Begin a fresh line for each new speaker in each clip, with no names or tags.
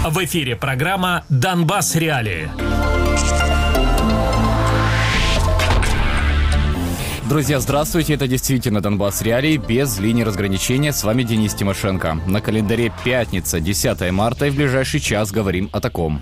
В эфире программа «Донбасс. Реалии».
Друзья, здравствуйте. Это действительно «Донбасс. Реалии» без линии разграничения. С вами Денис Тимошенко. На календаре пятница, 10 марта, и в ближайший час говорим о таком.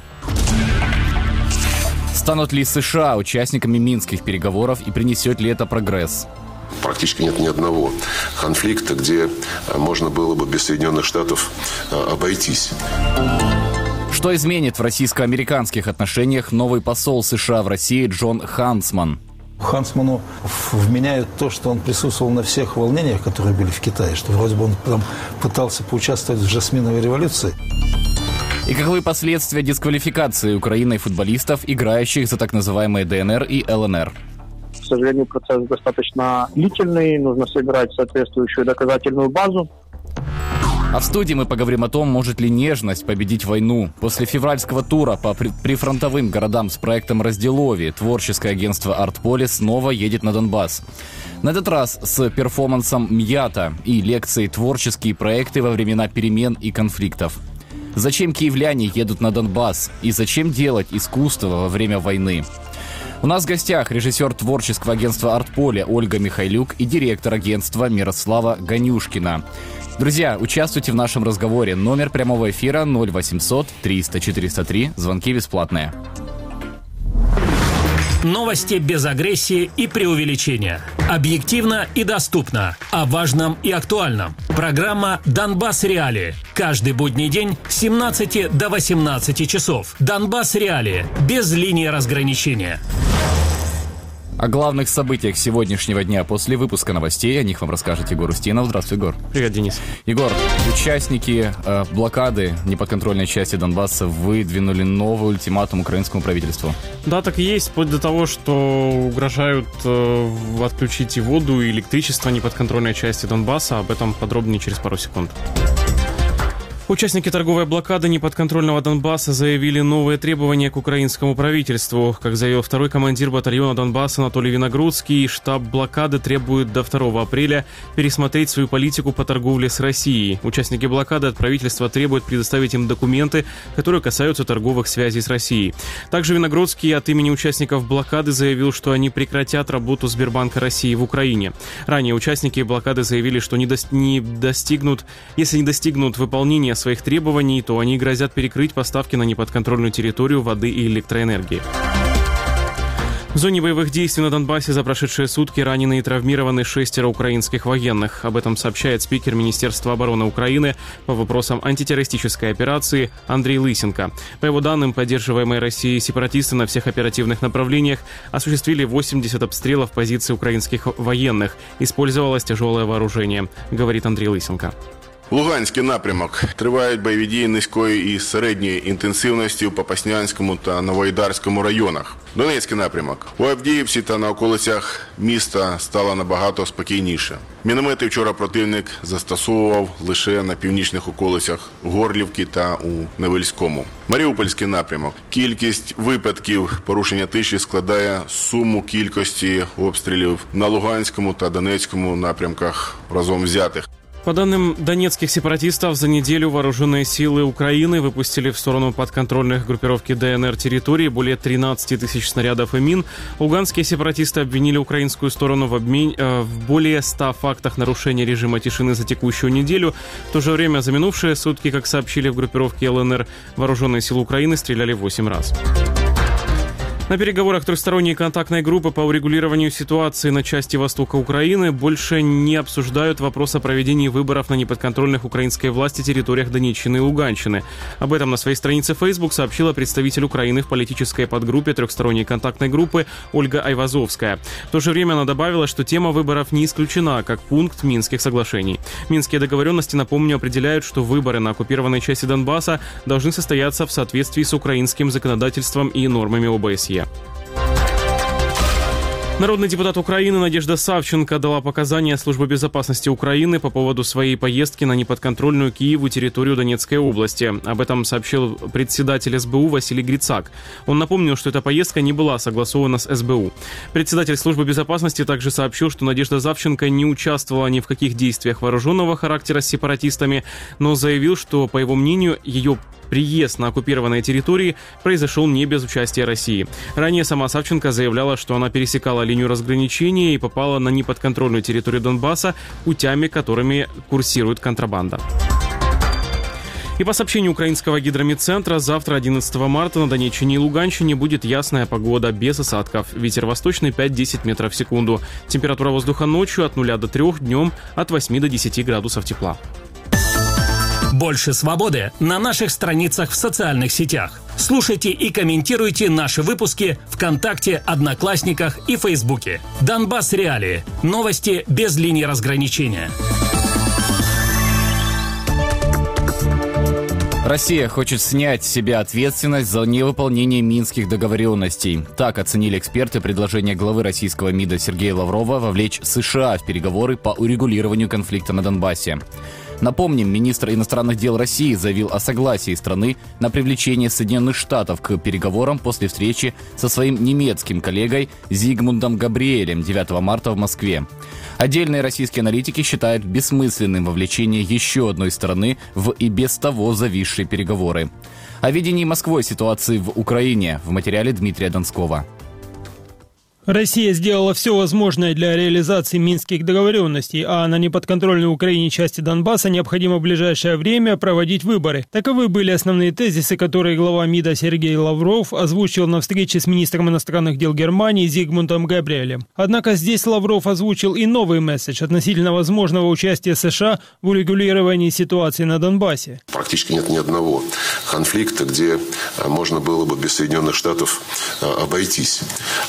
Станут ли США участниками минских переговоров и принесет ли это прогресс?
Практически нет ни одного конфликта, где можно было бы без Соединенных Штатов обойтись.
Что изменит в российско-американских отношениях новый посол США в России Джон Хансман?
Хансману вменяют то, что он присутствовал на всех волнениях, которые были в Китае, что вроде бы он там пытался поучаствовать в жасминовой революции.
И каковы последствия дисквалификации Украиной футболистов, играющих за так называемые ДНР и ЛНР?
К сожалению, процесс достаточно длительный, нужно собирать соответствующую доказательную базу.
А в студии мы поговорим о том, может ли нежность победить войну. После февральского тура по прифронтовым городам с проектом «Разделови» творческое агентство «Артполе» снова едет на Донбасс. На этот раз с перформансом «Мьята» и лекцией «Творческие проекты во времена перемен и конфликтов». Зачем киевляне едут на Донбасс? И зачем делать искусство во время войны? У нас в гостях режиссер творческого агентства «Артполе» Ольга Михайлюк и директор агентства Мирослава Ганюшкина. Друзья, участвуйте в нашем разговоре. Номер прямого эфира 0800 300 403. Звонки бесплатные.
Новости без агрессии и преувеличения. Объективно и доступно. О важном и актуальном. Программа «Донбасс. Реалии». Каждый будний день с 17 до 18 часов. «Донбасс. Реалии». Без линии разграничения.
О главных событиях сегодняшнего дня после выпуска новостей. О них вам расскажет Егор Устинов. Здравствуй, Егор.
Привет, Денис.
Егор, участники блокады неподконтрольной части Донбасса выдвинули новый ультиматум украинскому правительству.
Да, так и есть, вплоть до того, что угрожают отключить и воду, и электричество неподконтрольной части Донбасса. Об этом подробнее через пару секунд. Участники торговой блокады неподконтрольного Донбасса заявили новые требования к украинскому правительству. Как заявил второй командир батальона Донбасса Анатолий Виногрудский, штаб блокады требует до 2 апреля пересмотреть свою политику по торговле с Россией. Участники блокады от правительства требуют предоставить им документы, которые касаются торговых связей с Россией. Также Виногрудский от имени участников блокады заявил, что они прекратят работу Сбербанка России в Украине. Ранее участники блокады заявили, что если не достигнут выполнения своих требований, то они грозят перекрыть поставки на неподконтрольную территорию воды и электроэнергии. В зоне боевых действий на Донбассе за прошедшие сутки ранены и травмированы 6 украинских военных. Об этом сообщает спикер Министерства обороны Украины по вопросам антитеррористической операции Андрей Лысенко. По его данным, поддерживаемые Россией сепаратисты на всех оперативных направлениях осуществили 80 обстрелов позиций украинских военных. Использовалось тяжелое вооружение, говорит Андрей Лысенко.
Луганський напрямок. Тривають бойові дії низької і середньої інтенсивності у Попаснянському та Новоайдарському районах. Донецький напрямок. У Авдіївці та на околицях міста стало набагато спокійніше. Міномети вчора противник застосовував лише на північних околицях Горлівки та у Невельському. Маріупольський напрямок. Кількість випадків порушення тиші складає суму кількості обстрілів на Луганському та Донецькому напрямках разом взятих.
По данным донецких сепаратистов, за неделю вооруженные силы Украины выпустили в сторону подконтрольных группировки ДНР территории более 13 тысяч снарядов и мин. Луганские сепаратисты обвинили украинскую сторону в более 100 фактах нарушения режима тишины за текущую неделю. В то же время за минувшие сутки, как сообщили в группировке ЛНР, вооруженные силы Украины стреляли 8 раз. На переговорах трехсторонней контактной группы по урегулированию ситуации на части востока Украины больше не обсуждают вопрос о проведении выборов на неподконтрольных украинской власти территориях Донеччины и Луганщины. Об этом на своей странице Facebook сообщила представитель Украины в политической подгруппе трехсторонней контактной группы Ольга Айвазовская. В то же время она добавила, что тема выборов не исключена как пункт Минских соглашений. Минские договоренности, напомню, определяют, что выборы на оккупированной части Донбасса должны состояться в соответствии с украинским законодательством и нормами ОБСЕ. Народный депутат Украины Надежда Савченко дала показания Службе безопасности Украины по поводу своей поездки на неподконтрольную Киеву территорию Донецкой области. Об этом сообщил председатель СБУ Василий Грицак. Он напомнил, что эта поездка не была согласована с СБУ. Председатель Службы безопасности также сообщил, что Надежда Савченко не участвовала ни в каких действиях вооруженного характера с сепаратистами, но заявил, что, по его мнению, ее приезд на оккупированные территории произошел не без участия России. Ранее сама Савченко заявляла, что она пересекала линию разграничения и попала на неподконтрольную территорию Донбасса путями, которыми курсирует контрабанда. И по сообщению украинского гидрометцентра, завтра, 11 марта, на Донеччине и Луганщине будет ясная погода, без осадков. Ветер восточный 5-10 метров в секунду. Температура воздуха ночью от 0 до 3, днем от 8 до 10 градусов тепла.
Больше свободы на наших страницах в социальных сетях. Слушайте и комментируйте наши выпуски ВКонтакте, Одноклассниках и Фейсбуке. Донбасс Реалии. Новости без линии разграничения.
Россия хочет снять с себя ответственность за невыполнение минских договоренностей. Так оценили эксперты предложение главы российского МИДа Сергея Лаврова вовлечь США в переговоры по урегулированию конфликта на Донбассе. Напомним, министр иностранных дел России заявил о согласии страны на привлечение Соединенных Штатов к переговорам после встречи со своим немецким коллегой Зигмундом Габриэлем 9 марта в Москве. Отдельные российские аналитики считают бессмысленным вовлечение еще одной стороны в и без того зависшие переговоры. О видении Москвой ситуации в Украине в материале Дмитрия Донского.
Россия сделала все возможное для реализации минских договоренностей, а на неподконтрольной Украине части Донбасса необходимо в ближайшее время проводить выборы. Таковы были основные тезисы, которые глава МИДа Сергей Лавров озвучил на встрече с министром иностранных дел Германии Зигмундом Габриэлем. Однако здесь Лавров озвучил и новый месседж относительно возможного участия США в урегулировании ситуации на Донбассе.
Практически нет ни одного конфликта, где можно было бы без Соединенных Штатов обойтись.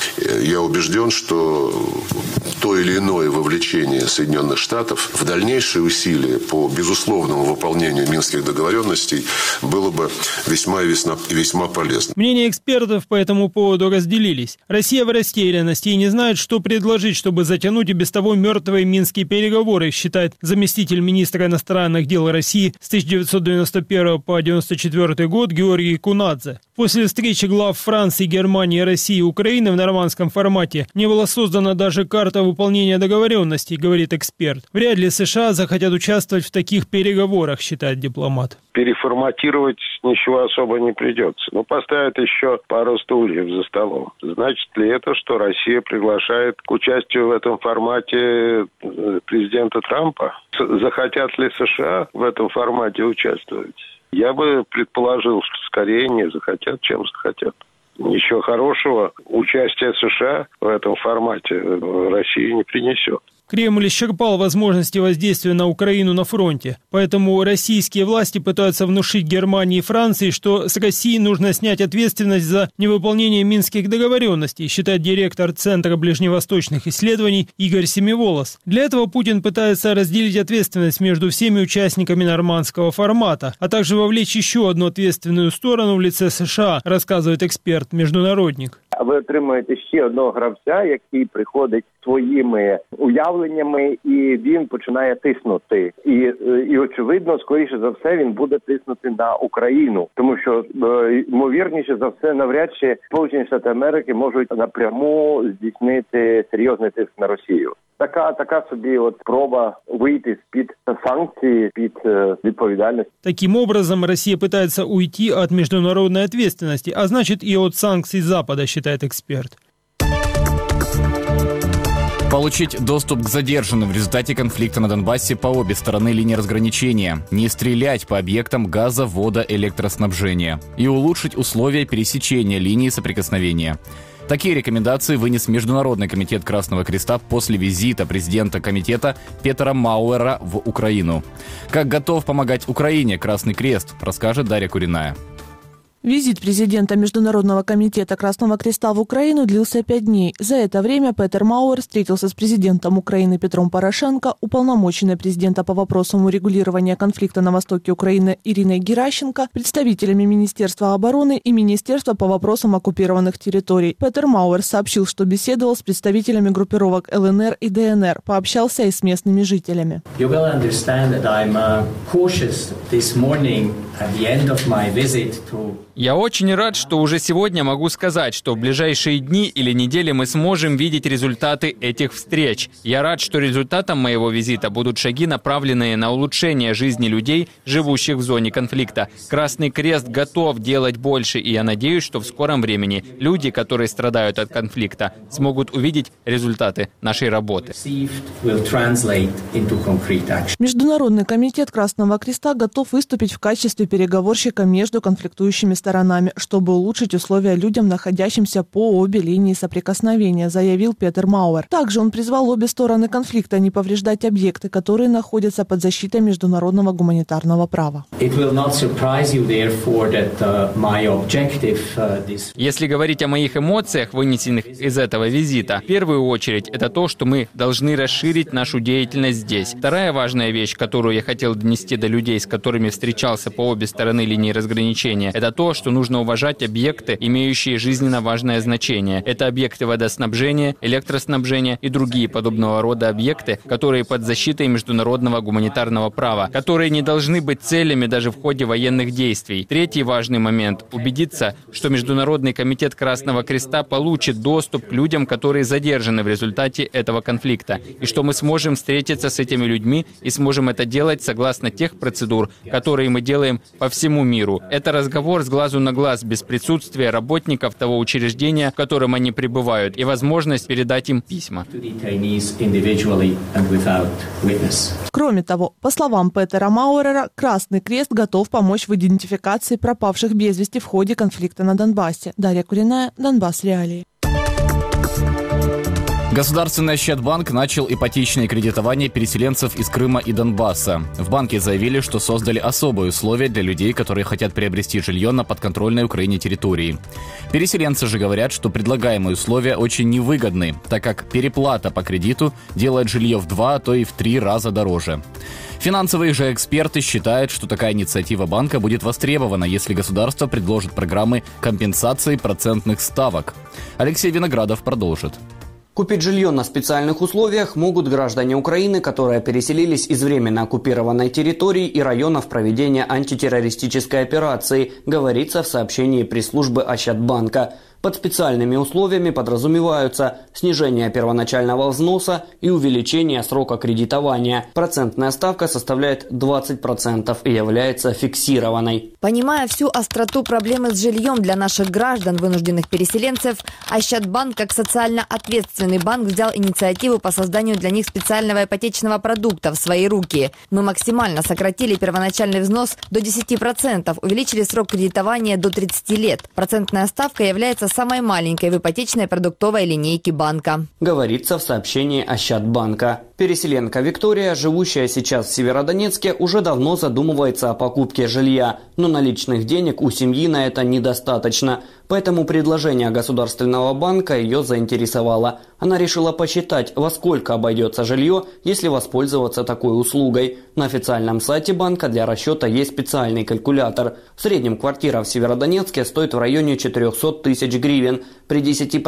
Я убежден, что то или иное вовлечение Соединенных Штатов в дальнейшие усилия по безусловному выполнению минских договоренностей было бы весьма и весьма полезно.
Мнения экспертов по этому поводу разделились. Россия в растерянности и не знает, что предложить, чтобы затянуть и без того мертвые минские переговоры, считает заместитель министра иностранных дел России с 1991 по 1994 год Георгий Кунадзе. После встречи глав Франции, Германии, России и Украины в нормандском формате не была создана даже карта выполнения договоренностей, говорит эксперт. Вряд ли США захотят участвовать в таких переговорах, считает дипломат.
Переформатировать ничего особо не придется. Но поставят еще пару стульев за столом. Значит ли это, что Россия приглашает к участию в этом формате президента Трампа? Захотят ли США в этом формате участвовать? Я бы предположил, что скорее не захотят, чем захотят. Ничего хорошего участие США в этом формате России не принесет.
Кремль исчерпал возможности воздействия на Украину на фронте. Поэтому российские власти пытаются внушить Германии и Франции, что с России нужно снять ответственность за невыполнение минских договоренностей, считает директор Центра ближневосточных исследований Игорь Семиволос. Для этого Путин пытается разделить ответственность между всеми участниками нормандского формата, а также вовлечь еще одну ответственную сторону в лице США, рассказывает эксперт-международник.
Ви отримуєте ще одного гравця, який приходить своїми уявленнями, і він починає тиснути. І очевидно, скоріше за все, він буде тиснути на Україну. Тому що, ймовірніше за все, навряд чи Сполучені Штати Америки можуть напряму здійснити серйозний тиск на Росію. Така собі спроба вийти з-під санкцій, під відповідальность.
Таким образом, Россия пытается уйти от международной ответственности, а значит и от санкций Запада, считает эксперт.
Получить доступ к задержанным в результате конфликта на Донбассе по обе стороны линии разграничения, не стрелять по объектам газа, вода, электроснабжения и улучшить условия пересечения линии соприкосновения. Такие рекомендации вынес Международный комитет Красного Креста после визита президента комитета Петера Мауэра в Украину. Как готов помогать Украине Красный Крест, расскажет Дарья Куриная.
Визит президента Международного комитета Красного Креста в Украину длился 5 дней. За это время Петер Мауэр встретился с президентом Украины Петром Порошенко, уполномоченной президента по вопросам урегулирования конфликта на востоке Украины Ириной Геращенко, представителями Министерства обороны и Министерства по вопросам оккупированных территорий. Петер Мауэр сообщил, что беседовал с представителями группировок ЛНР и ДНР, пообщался и с местными жителями.
You will understand that I'm cautious this morning at the end of my visit to Я очень рад, что уже сегодня могу сказать, что в ближайшие дни или недели мы сможем видеть результаты этих встреч. Я рад, что результатом моего визита будут шаги, направленные на улучшение жизни людей, живущих в зоне конфликта. Красный Крест готов делать больше, и я надеюсь, что в скором времени люди, которые страдают от конфликта, смогут увидеть результаты нашей работы.
Международный комитет Красного Креста готов выступить в качестве переговорщика между конфликтующими сторонами, чтобы улучшить условия людям, находящимся по обе линии соприкосновения, заявил Петер Мауэр. Также он призвал обе стороны конфликта не повреждать объекты, которые находятся под защитой международного гуманитарного права.
Если говорить о моих эмоциях, вынесенных из этого визита, в первую очередь это то, что мы должны расширить нашу деятельность здесь. Вторая важная вещь, которую я хотел донести до людей, с которыми встречался по обе стороны линии разграничения, это то, что нужно уважать объекты, имеющие жизненно важное значение. Это объекты водоснабжения, электроснабжения и другие подобного рода объекты, которые под защитой международного гуманитарного права, которые не должны быть целями даже в ходе военных действий. Третий важный момент – убедиться, что Международный комитет Красного Креста получит доступ к людям, которые задержаны в результате этого конфликта, и что мы сможем встретиться с этими людьми и сможем это делать согласно тех процедур, которые мы делаем по всему миру. Это разговор с глазу на глаз, без присутствия работников того учреждения, в котором они пребывают, и возможность передать им письма.
Кроме того, по словам Петера Мауэрера, Красный Крест готов помочь в идентификации пропавших без вести в ходе конфликта на Донбассе. Дарья Куриная, Донбасс Реалии.
Государственный Ощадбанк начал ипотечное кредитование переселенцев из Крыма и Донбасса. В банке заявили, что создали особые условия для людей, которые хотят приобрести жилье на подконтрольной Украине территории. Переселенцы же говорят, что предлагаемые условия очень невыгодны, так как переплата по кредиту делает жилье в 2, а то и в 3 раза дороже. Финансовые же эксперты считают, что такая инициатива банка будет востребована, если государство предложит программы компенсации процентных ставок. Алексей Виноградов продолжит.
Купить жилье на специальных условиях могут граждане Украины, которые переселились из временно оккупированной территории и районов проведения антитеррористической операции, говорится в сообщении пресс-службы Ощадбанка. Под специальными условиями подразумеваются снижение первоначального взноса и увеличение срока кредитования. Процентная ставка составляет 20% и является фиксированной.
Понимая всю остроту проблемы с жильем для наших граждан, вынужденных переселенцев, Ощадбанк, как социально ответственный банк, взял инициативу по созданию для них специального ипотечного продукта в свои руки. Мы максимально сократили первоначальный взнос до 10%, увеличили срок кредитования до 30 лет. Процентная ставка является самой маленькой в ипотечной продуктовой линейке банка.
Говорится в сообщении Ощадбанка. Переселенка Виктория, живущая сейчас в Северодонецке, уже давно задумывается о покупке жилья, но наличных денег у семьи на это недостаточно. Поэтому предложение Государственного банка ее заинтересовало. Она решила посчитать, во сколько обойдется жилье, если воспользоваться такой услугой. На официальном сайте банка для расчета есть специальный калькулятор. В среднем квартира в Северодонецке стоит в районе 400 тысяч гривен. При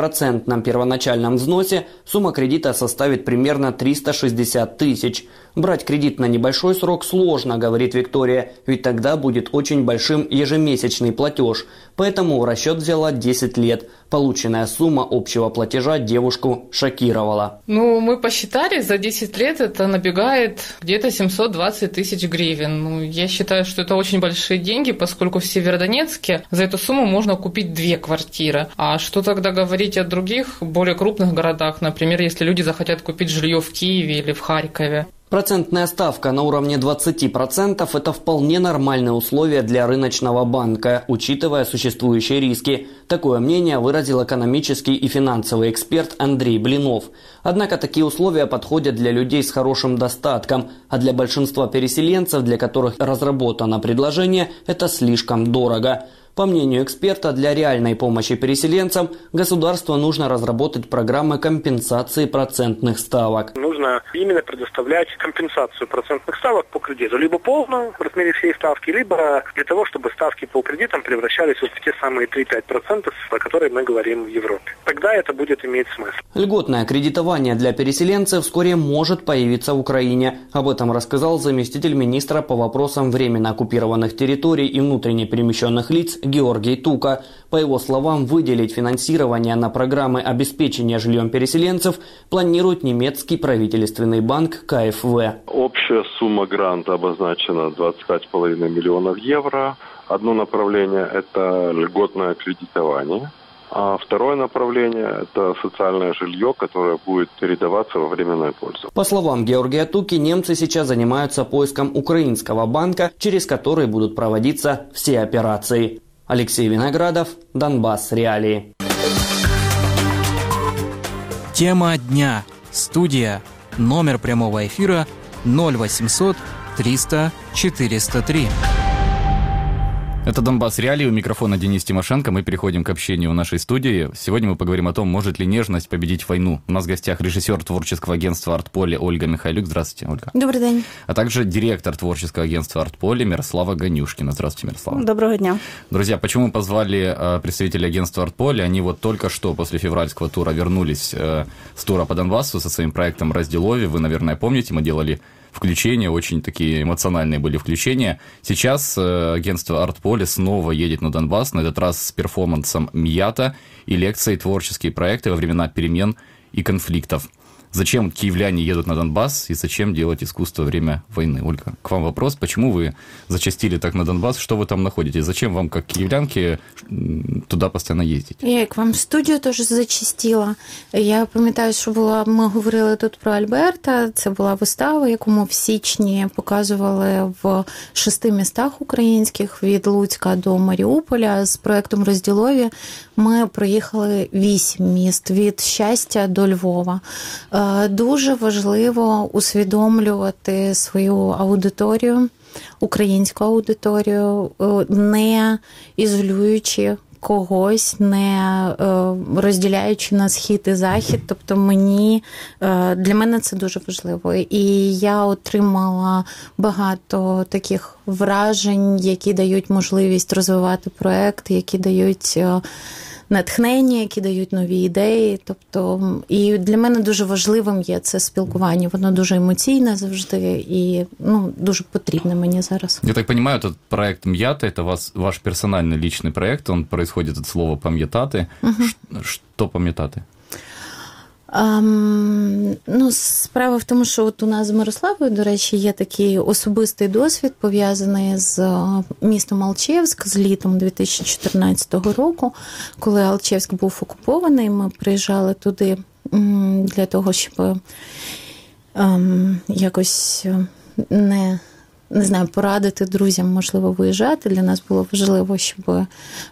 10% первоначальном взносе сумма кредита составит примерно 360 тысяч. Брать кредит на небольшой срок сложно, говорит Виктория, ведь тогда будет очень большим ежемесячный платеж. Поэтому в расчет взяла 10 лет. Полученная сумма общего платежа девушку шокировала.
Мы посчитали, за 10 лет это набегает где-то 720 тысяч гривен. Я считаю, что это очень большие деньги, поскольку в Северодонецке за эту сумму можно купить 2 квартиры. А что тогда говорить о других, более крупных городах? Например, если люди захотят купить жилье в Киеве или в Харькове.
Процентная ставка на уровне 20% – это вполне нормальные условия для рыночного банка, учитывая существующие риски. Такое мнение выразил экономический и финансовый эксперт Андрей Блинов. Однако такие условия подходят для людей с хорошим достатком, а для большинства переселенцев, для которых разработано предложение, это слишком дорого. По мнению эксперта, для реальной помощи переселенцам государству нужно разработать программы компенсации процентных ставок.
Нужно именно предоставлять компенсацию процентных ставок по кредиту. Либо полную в размере всей ставки, либо для того, чтобы ставки по кредитам превращались в те самые 3-5%, о которых мы говорим в Европе. Тогда это будет иметь смысл.
Льготное кредитование для переселенцев вскоре может появиться в Украине. Об этом рассказал заместитель министра по вопросам временно оккупированных территорий и внутренне перемещенных лиц Георгий Тука. По его словам, выделить финансирование на программы обеспечения жильем переселенцев планирует немецкий правительственный банк КФВ.
Общая сумма гранта обозначена 25,5 миллионов евро. Одно направление – это льготное кредитование. А второе направление – это социальное жилье, которое будет передаваться во временную пользу.
По словам Георгия Туки, немцы сейчас занимаются поиском украинского банка, через который будут проводиться все операции. Алексей Виноградов, Донбасс. Реалии.
Тема дня. Студия. Номер прямого эфира 0800 300 403.
Это «Донбасс. Реалии». У микрофона Денис Тимошенко. Мы переходим к общению в нашей студии. Сегодня мы поговорим о том, может ли нежность победить войну. У нас в гостях режиссер творческого агентства «Артполе» Ольга Михайлюк. Здравствуйте, Ольга.
Добрый день.
А также директор творческого агентства «Артполе» Мирослава Ганюшкина. Здравствуйте, Мирослава.
Доброго дня.
Друзья, почему мы позвали представителей агентства «Артполе»? Они вот только что после февральского тура вернулись с тура по Донбассу со своим проектом «Разделове». Вы, наверное, помните, мы делали включения, очень такие эмоциональные были включения. Сейчас агентство «Артполе» снова едет на Донбасс, на этот раз с перформансом «Мьята» и лекцией «Творческие проекты во времена перемен и конфликтов». Зачем киевляне едут на Донбасс и зачем делать искусство во время войны? Ольга, к вам вопрос. Почему вы зачастили так на Донбасс? Что вы там находите? Зачем вам, как киевлянке, туда постоянно ездить?
Я к вам в студію теж зачастила. Я пам'ятаю, що ми говорили тут про Альберта. Це була вистава, яку ми в січні показували в 6 містах українських, від Луцька до Маріуполя. З проєктом «Розділові» ми проїхали 8 міст, від Щастя до Львова. Дуже важливо усвідомлювати свою аудиторію, українську аудиторію, не ізолюючи когось, не розділяючи на схід і захід. Тобто для мене це дуже важливо. І я отримала багато таких вражень, які дають можливість розвивати проєкт, які дають натхнення, які дають нові ідеї. Тобто, і для мене дуже важливим є це спілкування. Воно дуже емоційне завжди і дуже потрібне мені зараз.
Я так понимаю, этот проект «Мьята» – это ваш персональный личный проект, он происходит от слова «пам'ятати». Что пам'ятати?
Справа в тому, що от у нас з Мирославою, до речі, є такий особистий досвід, пов'язаний з містом Алчевськ, з літом 2014 року, коли Алчевськ був окупований. Ми приїжджали туди для того, щоб якось не знаю, порадити друзям, можливо, виїжджати. Для нас було важливо, щоб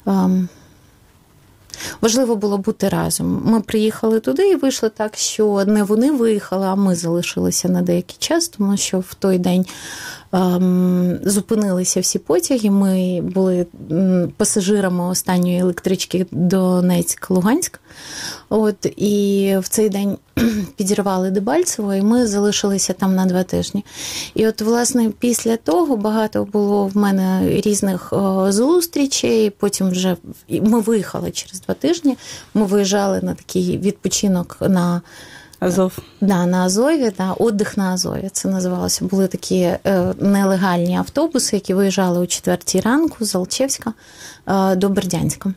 важливо було бути разом. Ми приїхали туди і вийшло так, що не вони виїхали, а ми залишилися на деякий час, тому що в той день зупинилися всі потяги. Ми були пасажирами останньої електрички Донецьк-Луганськ. І в цей день підірвали Дебальцево, і ми залишилися там на 2 тижні. І от, власне, після того багато було в мене різних зустрічей, потім вже ми виїхали через 2 тижні, ми виїжджали на такий відпочинок на Азов. На Азові, «Отдих на Азові» це називалося. Були такі нелегальні автобуси, які виїжджали о 4 ранку з Алчевська до Бердянська.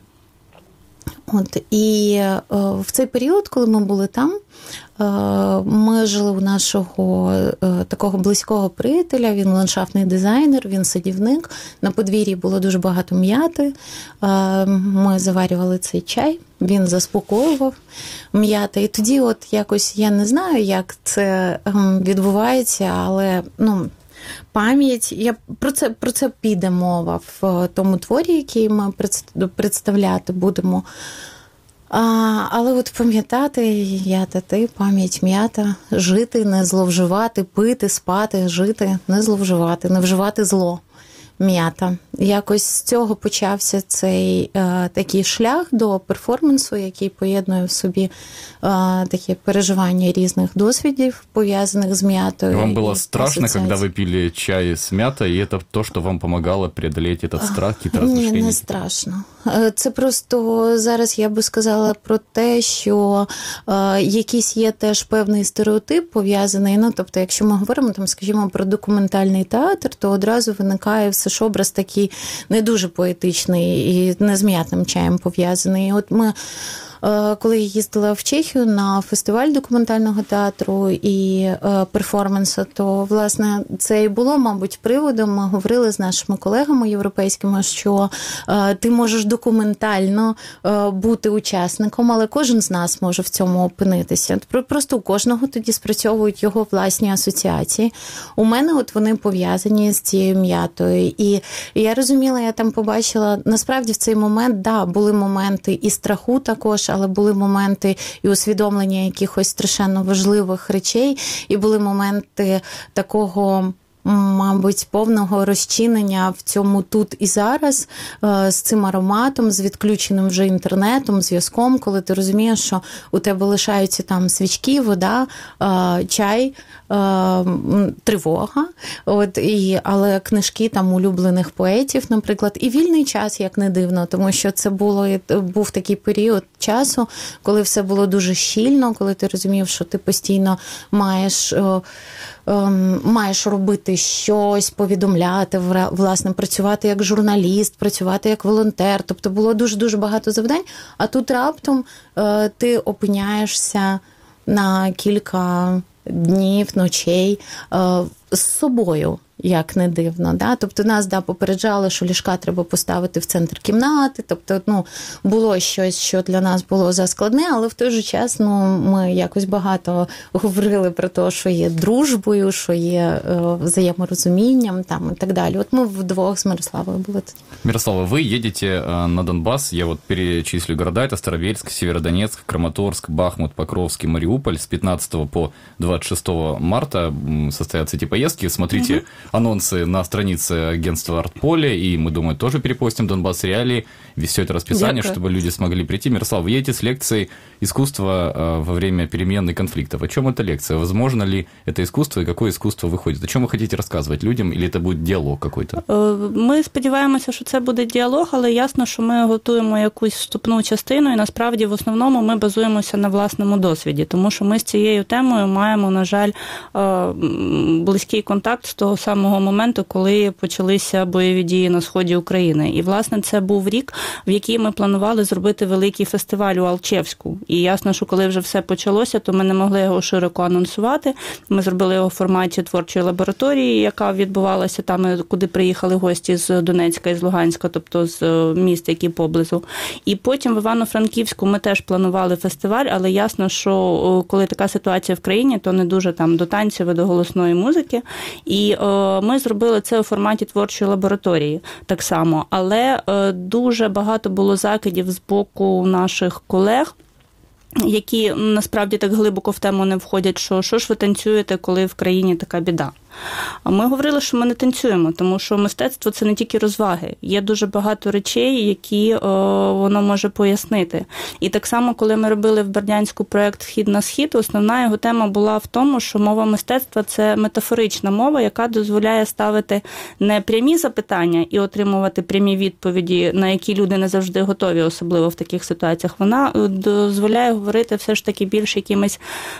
І в цей період, коли ми були там, ми жили у нашого такого близького приятеля, він ландшафтний дизайнер, він садівник. На подвір'ї було дуже багато м'яти, ми заварювали цей чай, він заспокоював м'яти. І тоді от якось, я не знаю, як це відбувається, але, пам'ять, про це піде мова в тому творі, який ми представляти будемо. Але от пам'ятати, я та ти, пам'ять м'ята, жити, не зловживати, пити, спати, жити, не зловживати, не вживати зло. М'ята. Якось з цього почався цей такий шлях до перформансу, який поєднує в собі такі переживання різних досвідів, пов'язаних з м'ятою.
Вам було страшно, коли ви пили чай з м'ятою, і це те, що вам допомагало преодолеть этот страх, якісь розміщення?
Ні, не страшно. Це просто зараз я би сказала про те, що якийсь є теж певний стереотип пов'язаний, тобто якщо ми говоримо, скажімо, про документальний театр, то одразу виникає все ж образ такий не дуже поетичний і не з м'ятним чаєм пов'язаний. От ми, коли я їздила в Чехію на фестиваль документального театру і перформансу, то, власне, це і було, мабуть, приводом. Ми говорили з нашими колегами європейськими, що ти можеш документально бути учасником, але кожен з нас може в цьому опинитися. Просто у кожного тоді спрацьовують його власні асоціації. У мене от вони пов'язані з цією м'ятою. І я розуміла, я там побачила, насправді в цей момент, були моменти і страху також, але були моменти і усвідомлення якихось страшенно важливих речей, і були моменти такого, мабуть, повного розчинення в цьому тут і зараз, з цим ароматом, з відключеним вже інтернетом, зв'язком, коли ти розумієш, що у тебе лишаються там свічки, вода, чай, тривога, але книжки там улюблених поетів, наприклад, і вільний час, як не дивно, тому що це був такий період часу, коли все було дуже щільно, коли ти розумів, що ти постійно маєш робити щось, повідомляти, власне, працювати як журналіст, працювати як волонтер. Тобто було дуже-дуже багато завдань, а тут раптом ти опиняєшся на кілька днів, ночей з собою, як не дивно. Да? Тобто нас попереджали, що ліжка треба поставити в центр кімнати. Тобто, було щось, що для нас було заскладне, але в той же час ми якось багато говорили про те, що є дружбою, що є взаєморозумінням там, і так далі. От ми вдвох з Мирославою були тут.
Мирослава, вы едете на Донбасс, я вот перечислю города, это Старобельск, Северодонецк, Краматорск, Бахмут, Покровский, Мариуполь. С 15 по 26 марта состоятся эти поездки. Смотрите анонсы на странице агентства «Артполе», и мы, думаю, тоже перепостим «Донбасс Реалии», все это расписание, чтобы люди смогли прийти. Мирослав, вы едете с лекцией «Искусство во время перемен и конфликтов». О чем эта лекция? Возможно ли это искусство, и какое искусство выходит? О чем вы хотите рассказывать людям, или это будет діалог какой-то?
Ми сподіваємося, що це буде діалог, але ясно, що ми готуємо якусь вступну частину, і насправді в основному ми базуємося на власному досвіді, тому що ми з цією темою маємо, на жаль, близький контакт з того самого моменту, коли почалися бойові дії на сході України. І, власне, це був рік, в який ми планували зробити великий фестиваль у Алчевську. І ясно, що коли вже все почалося, то ми не могли його широко анонсувати. Ми зробили його в форматі творчої лабораторії, яка відбувалася там, куди приїхали гості з Донецька і з Луганська, тобто з міст, які поблизу. І потім в Івано-Франківську ми теж планували фестиваль, але ясно, що коли така ситуація в країні, то не дуже там до танців і до голосної музики. І ми зробили це у форматі творчої лабораторії так само. Але дуже багато було закидів з боку наших колег, які насправді так глибоко в тему не входять, що ж ви танцюєте, коли в країні така біда. Ми говорили, що ми не танцюємо, тому що мистецтво – це не тільки розваги. Є дуже багато речей, які воно може пояснити. І так само, коли ми робили в Бердянську проєкт «Схід на схід», основна його тема була в тому, що мова мистецтва – це метафорична мова, яка дозволяє ставити не прямі запитання і отримувати прямі відповіді, на які люди не завжди готові, особливо в таких ситуаціях. Вона дозволяє говорити все ж таки більш якимись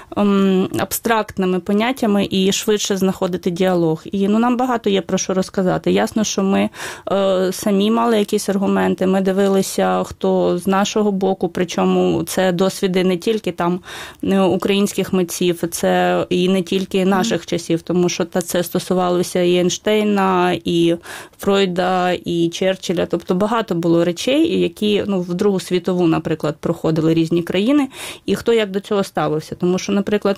абстрактними поняттями і швидше знаходити діалог. І нам багато є про що розказати. Ясно, що ми самі мали якісь аргументи, ми дивилися, хто з нашого боку, причому це досвіди не тільки там українських митців, це і не тільки наших часів, тому що це стосувалося і Ейнштейна, і Фройда, і Черчилля. Тобто багато було речей, які в Другу світову, наприклад, проходили різні країни, і хто як до цього ставився. Тому що, наприклад,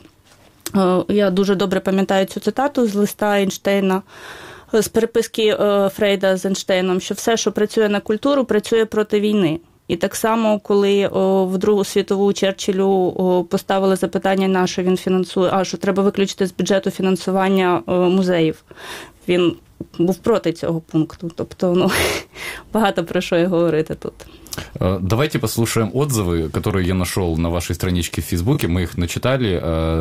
я дуже добре пам'ятаю цю цитату з листа Ейнштейна, з переписки Фрейда з Ейнштейном, що все, що працює на культуру, працює проти війни. І так само, коли в Другу світову Черчиллю поставили запитання, на що він фінансує, що треба виключити з бюджету фінансування музеїв. Він був проти цього пункту. Тобто, багато про що і говорити тут.
Давайте послушаем отзывы, которые я нашел на вашей страничке в Фейсбуке. Мы их начитали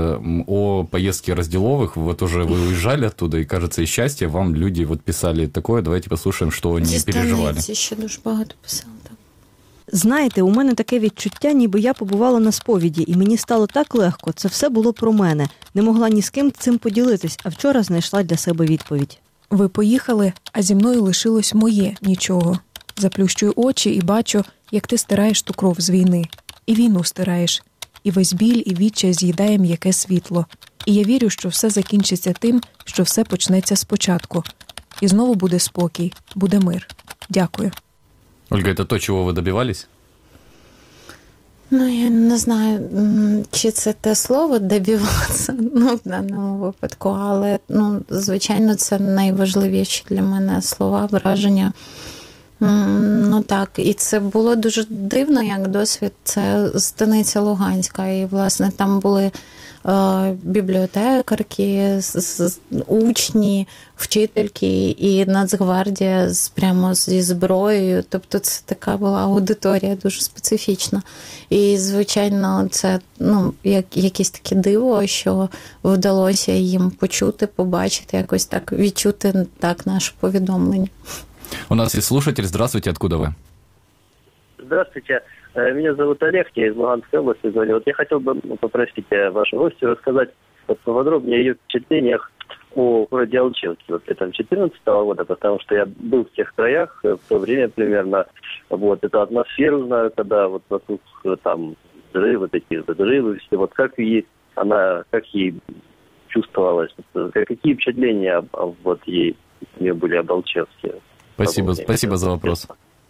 о поездке Разделовых. Вот уже вы уезжали оттуда, и, кажется, из счастья вам люди писали такое. Давайте послушаем, что они переживали.
Ще дуже багато писали.
Знаєте, у мене таке відчуття, ніби я побувала на сповіді, і мені стало так легко. Це все було про мене. Не могла ні з ким цим поділитись, а вчора знайшла для себе відповідь.
Ви поїхали, а зі мною лишилось моє нічого. Заплющую очі і бачу, як ти стираєш ту кров з війни. І війну стираєш. І весь біль і відчай з'їдає м'яке світло. І я вірю, що все закінчиться тим, що все почнеться спочатку. І знову буде спокій, буде мир. Дякую.
Ольга, это то, чего вы добивались?
Ну, я не знаю, чи це те слово «добиватися», в даному випадку, але, звичайно, це найважливіші для мене слова, враження. Так, і це було дуже дивно, як досвід. Це Станиця Луганська, і, власне, там були бібліотекарки, учні, вчительки і Нацгвардія прямо зі зброєю. Тобто це така була аудиторія дуже специфічна. І, звичайно, це якесь таке диво, що вдалося їм почути, побачити, якось так відчути так наше повідомлення.
У нас есть слушатель. Здравствуйте, откуда вы?
Здравствуйте. Меня зовут Олег, я из Луганской области звоню. Я хотел бы попросить вашу гостью рассказать поподробнее о ее впечатлениях о городе Алчевске летом 2014 года, потому что я был в тех краях в то время примерно. Эту атмосферу знаю, когда вокруг там взрывы, такие взрывы, все. Как ей чувствовалось, какие впечатления ей у нее были об Алчевске?
Спасибо за вопрос.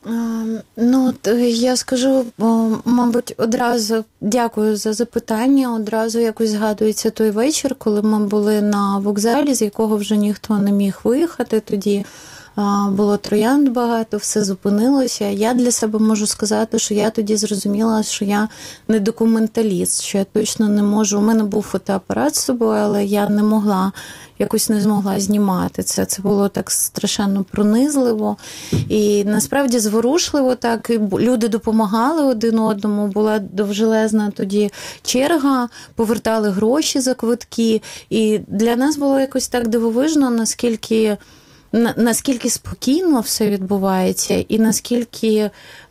Я скажу, мабуть, одразу дякую за запитання. Одразу якось згадується той вечір, коли ми були на вокзалі, з якого вже ніхто не міг виїхати. Тоді було троянд багато, все зупинилося. Я для себе можу сказати, що я тоді зрозуміла, що я не документаліст, що я точно не можу. У мене був фотоапарат з собою, але я не змогла знімати це. Це було так страшенно пронизливо і насправді зворушливо так. І люди допомагали один одному, була довжелезна тоді черга, повертали гроші за квитки. І для нас було якось так дивовижно, наскільки спокійно все відбувається і наскільки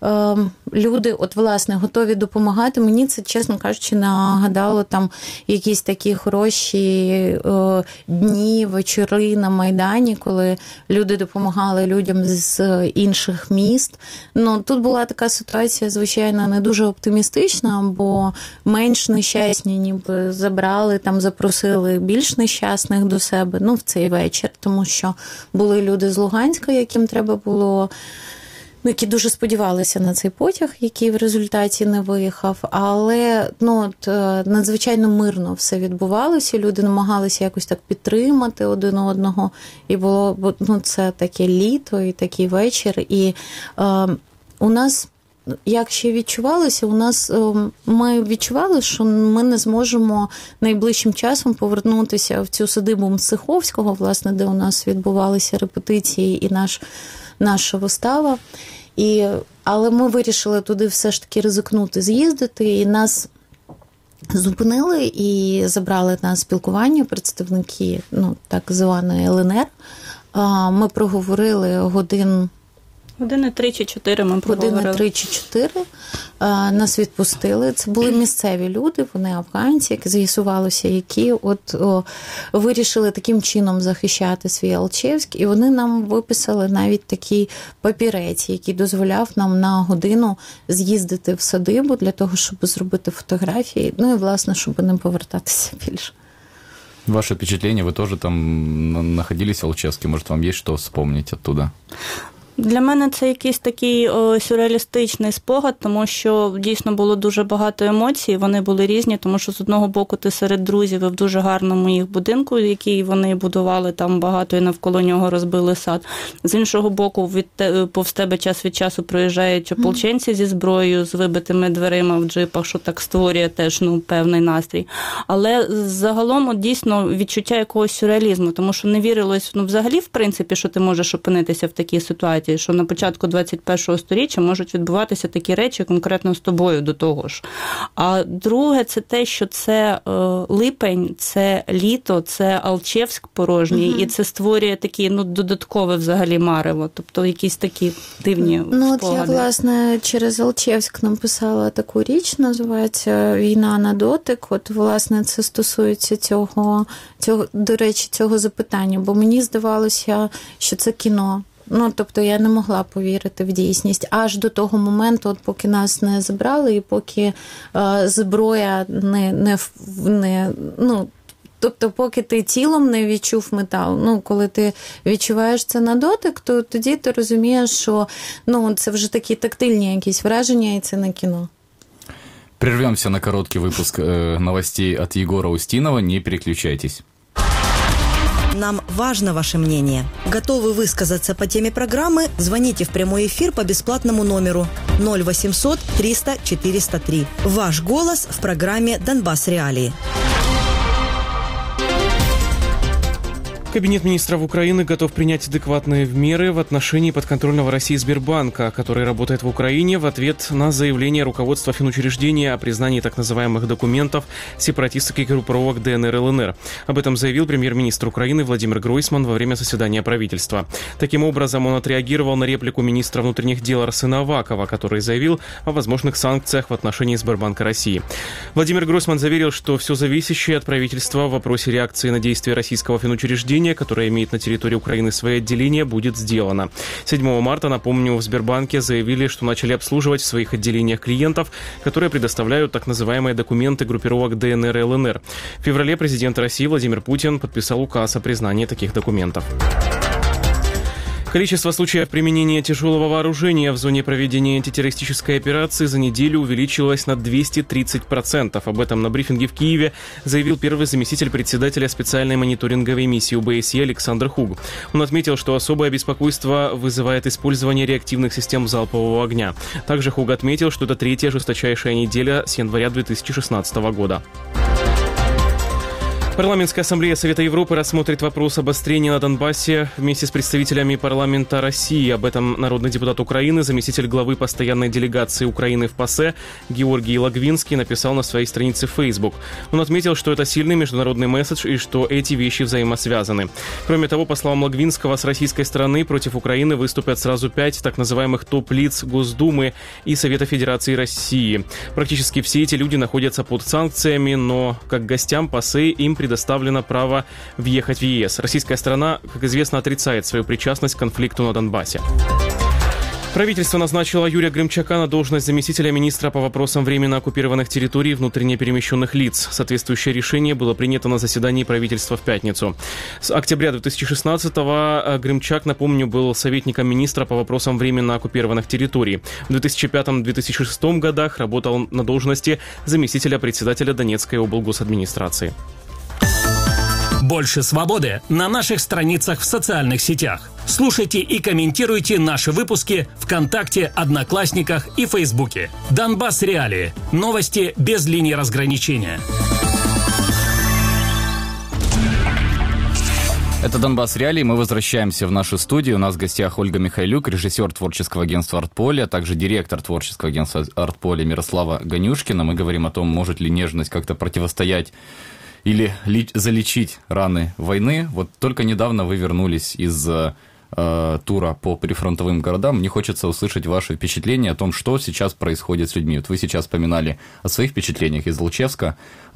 люди, власне, готові допомагати. Мені це, чесно кажучи, нагадало там якісь такі хороші дні, вечори на Майдані, коли люди допомагали людям з інших міст. Тут була така ситуація, звичайно, не дуже оптимістична, бо менш нещасні ніби забрали, там запросили більш нещасних до себе, в цей вечір, тому що були люди з Луганська, яким треба було, які дуже сподівалися на цей потяг, який в результаті не виїхав, але надзвичайно мирно все відбувалося, люди намагалися якось так підтримати один одного, і було, це таке літо і такий вечір, і у нас, як ще відчувалося, ми відчували, що ми не зможемо найближчим часом повернутися в цю садибу Мсиховського, власне, де у нас відбувалися репетиції і наша вистава. Але ми вирішили туди все ж таки ризикнути, з'їздити, і нас зупинили і забрали на спілкування представники так званої ЛНР. Ми проговорили години
3 чи 4 ми проговорили.
Години 3 чи 4 нас відпустили. Це були місцеві люди, вони афганці, які з'ясувалося, які вирішили таким чином захищати свій Алчевськ. І вони нам виписали навіть такий папірець, який дозволяв нам на годину з'їздити в садибу для того, щоб зробити фотографії, і, власне, щоб не повертатися більше.
Ваше впечатление, вы тоже там находились в Алчевске, может, вам есть что вспомнить оттуда?
Для мене це якийсь такий сюрреалістичний спогад, тому що дійсно було дуже багато емоцій, вони були різні, тому що з одного боку ти серед друзів і в дуже гарному їх будинку, який вони будували там багато і навколо нього розбили сад. З іншого боку, повз тебе час від часу проїжджають ополченці зі зброєю, з вибитими дверима в джипах, що так створює теж певний настрій. Але загалом дійсно відчуття якогось сюрреалізму, тому що не вірилось взагалі в принципі, що ти можеш опинитися в такій ситуації. демократії, що на початку 21-го сторіччя можуть відбуватися такі речі конкретно з тобою до того ж. А друге, це те, що це липень, це літо, це Алчевськ порожній, і це створює такі, додаткове взагалі марево, тобто якісь такі дивні спогади.
От я, власне, через Алчевськ написала таку річ, називається «Війна на дотик». От, власне, це стосується цього, до речі, цього запитання, бо мені здавалося, що це кіно. Тобто я не могла повірити в дійсність аж до того моменту, от поки нас не забрали і поки зброя тобто поки ти тілом не відчув метал. Коли ти відчуваєш це на дотик, то тоді ти розумієш, що це вже такі тактильні якісь враження, і це не кіно.
Прервемся на короткий выпуск новостей от Егора Устинова. Не переключайтесь.
Нам важно ваше мнение. Готовы высказаться по теме программы? Звоните в прямой эфир по бесплатному номеру 0800 300 403. Ваш голос в программе «Донбасс Реалии».
Кабинет министров Украины готов принять адекватные меры в отношении подконтрольного России Сбербанка, который работает в Украине, в ответ на заявление руководства финучреждения о признании так называемых документов сепаратистских группировок ДНР и ЛНР. Об этом заявил премьер-министр Украины Владимир Гройсман во время заседания правительства. Таким образом, он отреагировал на реплику министра внутренних дел Арсена Авакова, который заявил о возможных санкциях в отношении Сбербанка России. Владимир Гройсман заверил, что все зависящее от правительства в вопросе реакции на действия российского финучреждения, которое имеет на территории Украины свои отделения, будет сделано. 7 марта, напомню, в Сбербанке заявили, что начали обслуживать в своих отделениях клиентов, которые предоставляют так называемые документы группировок ДНР и ЛНР. В феврале президент России Владимир Путин подписал указ о признании таких документов. Количество случаев применения тяжелого вооружения в зоне проведения антитеррористической операции за неделю увеличилось на 230%. Об этом на брифинге в Киеве заявил первый заместитель председателя специальной мониторинговой миссии ОБСЕ Александр Хуг. Он отметил, что особое беспокойство вызывает использование реактивных систем залпового огня. Также Хуг отметил, что это третья жесточайшая неделя с января 2016 года. Парламентская ассамблея Совета Европы рассмотрит вопрос обострения на Донбассе вместе с представителями парламента России. Об этом народный депутат Украины, заместитель главы постоянной делегации Украины в ПАСЕ Георгий Логвинский написал на своей странице в Facebook. Он отметил, что это сильный международный месседж и что эти вещи взаимосвязаны. Кроме того, по словам Логвинского, с российской стороны против Украины выступят сразу 5 так называемых топ-лиц Госдумы и Совета Федерации России. Практически все эти люди находятся под санкциями, но как гостям ПАСЕ им предоставлено право въехать в ЕС. Российская сторона, как известно, отрицает свою причастность к конфликту на Донбассе. Правительство назначило Юрия Грымчака на должность заместителя министра по вопросам временно оккупированных территорий и внутренне перемещенных лиц. Соответствующее решение было принято на заседании правительства в пятницу. С октября 2016-го Грымчак, напомню, был советником министра по вопросам временно оккупированных территорий. В 2005-2006 годах работал на должности заместителя председателя Донецкой облгосадминистрации.
Больше свободы на наших страницах в социальных сетях. Слушайте и комментируйте наши выпуски ВКонтакте, Одноклассниках и Фейсбуке. Донбасс Реалии. Новости без линии разграничения.
Это «Донбасс Реалии». Мы возвращаемся в нашу студию. У нас в гостях Ольга Михайлюк, режиссер творческого агентства «Артполе», а также директор творческого агентства «Артполе» Мирослава Ганюшкина. Мы говорим о том, может ли нежность как-то противостоять или залечить раны войны. Вот только недавно вы вернулись из тура по прифронтовым городам. Мне хочется услышать ваши впечатления о том, что сейчас происходит с людьми. Вот вы сейчас вспоминали о своих впечатлениях из Алчевска.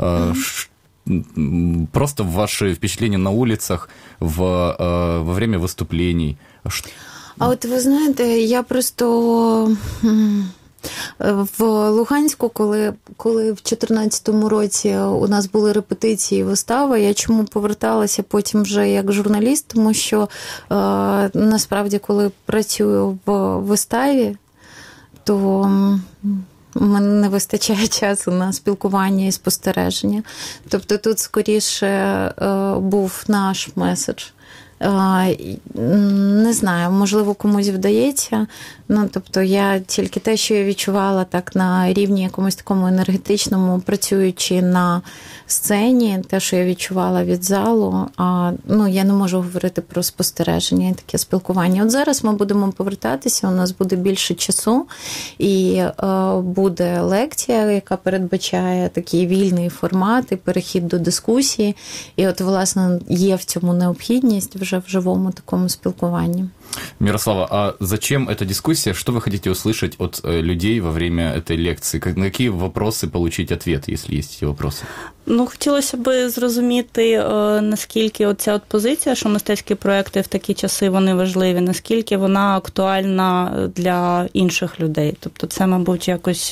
Просто ваши впечатления на улицах во время выступлений.
А от ви знаєте, я просто в Луганську, коли в 2014 році у нас були репетиції вистави, я чому поверталася потім вже як журналіст, тому що насправді, коли працюю в виставі, то у мене не вистачає часу на спілкування і спостереження. Тобто тут скоріше був наш меседж Не знаю, можливо, комусь вдається. Тобто я тільки те, що я відчувала так на рівні якомусь такому енергетичному, працюючи на сцені, те, що я відчувала від залу, я не можу говорити про спостереження і таке спілкування. От зараз ми будемо повертатися, у нас буде більше часу, і буде лекція, яка передбачає такий вільний формат і перехід до дискусії. І от, власне, є в цьому необхідність вже в живому такому спілкуванні.
Мирослава, а зачем эта дискуссия? Что вы хотите услышать от людей во время этой лекции? На какие вопросы получить ответ, если есть эти вопросы?
Хотілося б зрозуміти, наскільки оця позиція, що мистецькі проекти в такі часи вони важливі, наскільки вона актуальна для інших людей. Тобто це, мабуть,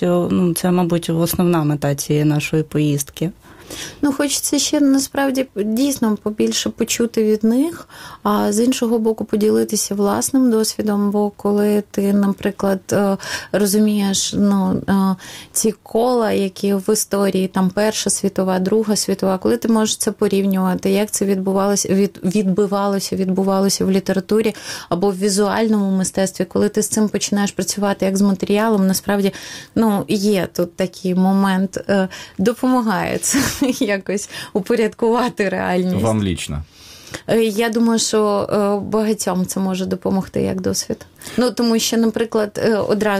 основна мета цієї нашої поїздки.
Хочеться ще, насправді, дійсно побільше почути від них, а з іншого боку поділитися власним досвідом, бо коли ти, наприклад, розумієш, ці кола, які в історії, там Перша світова, Друга світова, коли ти можеш це порівнювати, як це відбувалося в літературі або в візуальному мистецтві, коли ти з цим починаєш працювати як з матеріалом, насправді, є тут такий момент, допомагає це якось упорядкувати реальність.
Вам лично?
Я думаю, що багатьом це може допомогти як досвід. Тому що, наприклад,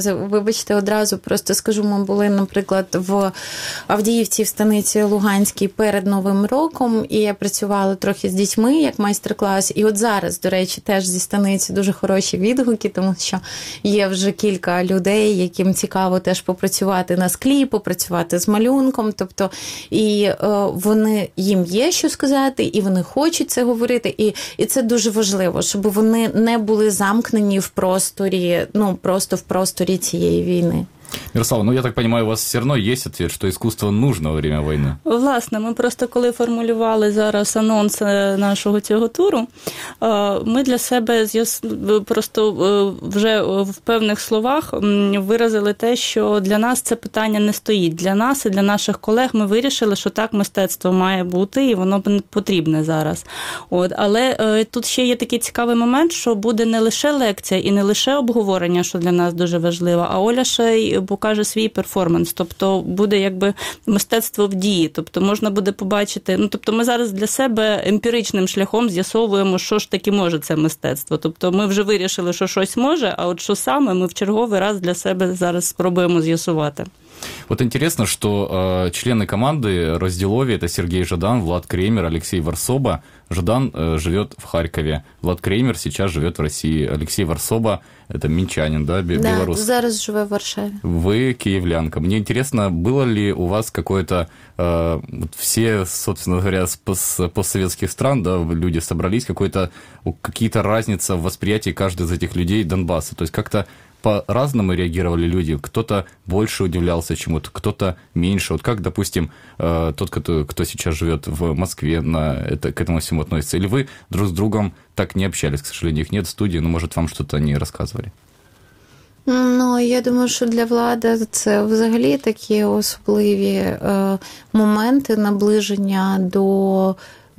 одразу просто скажу, ми були, наприклад, в Авдіївці, в станиці Луганській перед Новим роком, і я працювала трохи з дітьми, як майстер-клас. І от зараз, до речі, теж зі станиці дуже хороші відгуки, тому що є вже кілька людей, яким цікаво теж попрацювати на склі, попрацювати з малюнком. Тобто, і їм є що сказати, і вони хочуть це говорити. І це дуже важливо, щоб вони не були замкнені в просторі, просто в просторі цієї війни.
Мирослава, я так понимаю, у вас все равно есть ответ, что искусство нужно во время войны?
Власне, ми просто коли формулювали зараз анонс нашого цього туру, ми для себе просто вже в певних словах виразили те, що для нас це питання не стоїть. Для нас і для наших колег ми вирішили, що так мистецтво має бути і воно потрібне зараз. Але тут ще є такий цікавий момент, що буде не лише лекція і не лише обговорення, що для нас дуже важливо, а Оля ще й покаже свій перформанс, тобто буде якби мистецтво в дії, тобто можна буде побачити, тобто ми зараз для себе емпіричним шляхом з'ясовуємо, що ж таки може це мистецтво, тобто ми вже вирішили, що щось може, а от що саме ми в черговий раз для себе зараз спробуємо з'ясувати.
Вот интересно, что члены команды Разделови – это Сергей Жадан, Влад Креймер, Алексей Варсоба. Жадан живет в Харькове, Влад Креймер сейчас живет в России. Алексей Варсоба – это минчанин, да, белорус?
Да, зараз живе в Варшаве.
Вы киевлянка. Мне интересно, было ли у вас какое-то… все, собственно говоря, с постсоветских стран, да, люди собрались, какие-то разница в восприятии каждой из этих людей Донбасса? То есть как-то по-разному реагировали люди. Кто-то больше удивлялся чему-то, кто-то меньше. Вот как, допустим, тот, кто сейчас живет в Москве, к этому всему относится? Или вы друг с другом так не общались? К сожалению, их нет в студии, но, может, вам что-то они рассказывали?
Я думаю, що для влади це взагалі такі особливі моменти наближення до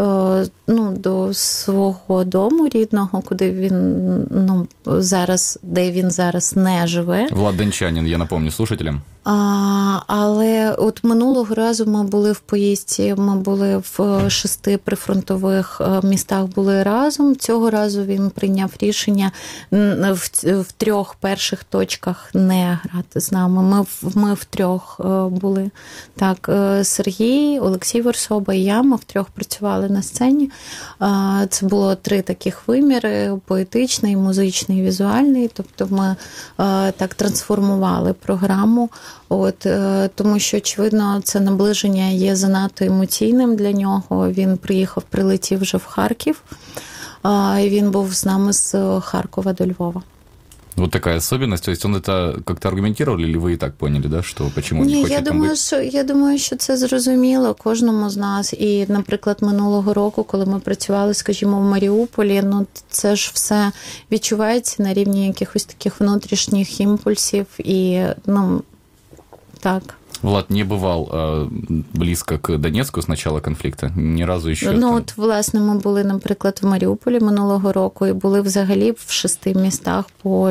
свого дому рідного, куди він де він зараз не живе.
Влад Дончанин, я напомню слушателям.
Але от минулого разу ми були в поїздці, ми були в 6 прифронтових містах, були разом. Цього разу він прийняв рішення в 3 перших точках не грати з нами. Ми в 3 були. Так, Сергій, Олексій Варсоба і я, ми в 3 працювали на сцені. Це було 3 таких виміри: поетичний, музичний, візуальний. Тобто ми так трансформували програму. Тому що, очевидно, це наближення є занадто емоційним для нього. Він прилетів вже в Харків, і він був з нами з Харкова до Львова.
Вот такая особенность. То есть он это как-то аргументировал, или вы и так поняли, да, что почему он не хоче там бути?
Я думаю, що це зрозуміло кожному з нас. І, наприклад, минулого року, коли ми працювали, скажімо, в Маріуполі, це ж все відчувається на рівні якихось таких внутрішніх імпульсів і, так.
Влад не бывал близко к Донецьку з начала конфлікту? Ні разу ще?
От, власне, ми були, наприклад, в Маріуполі минулого року і були взагалі в 6 містах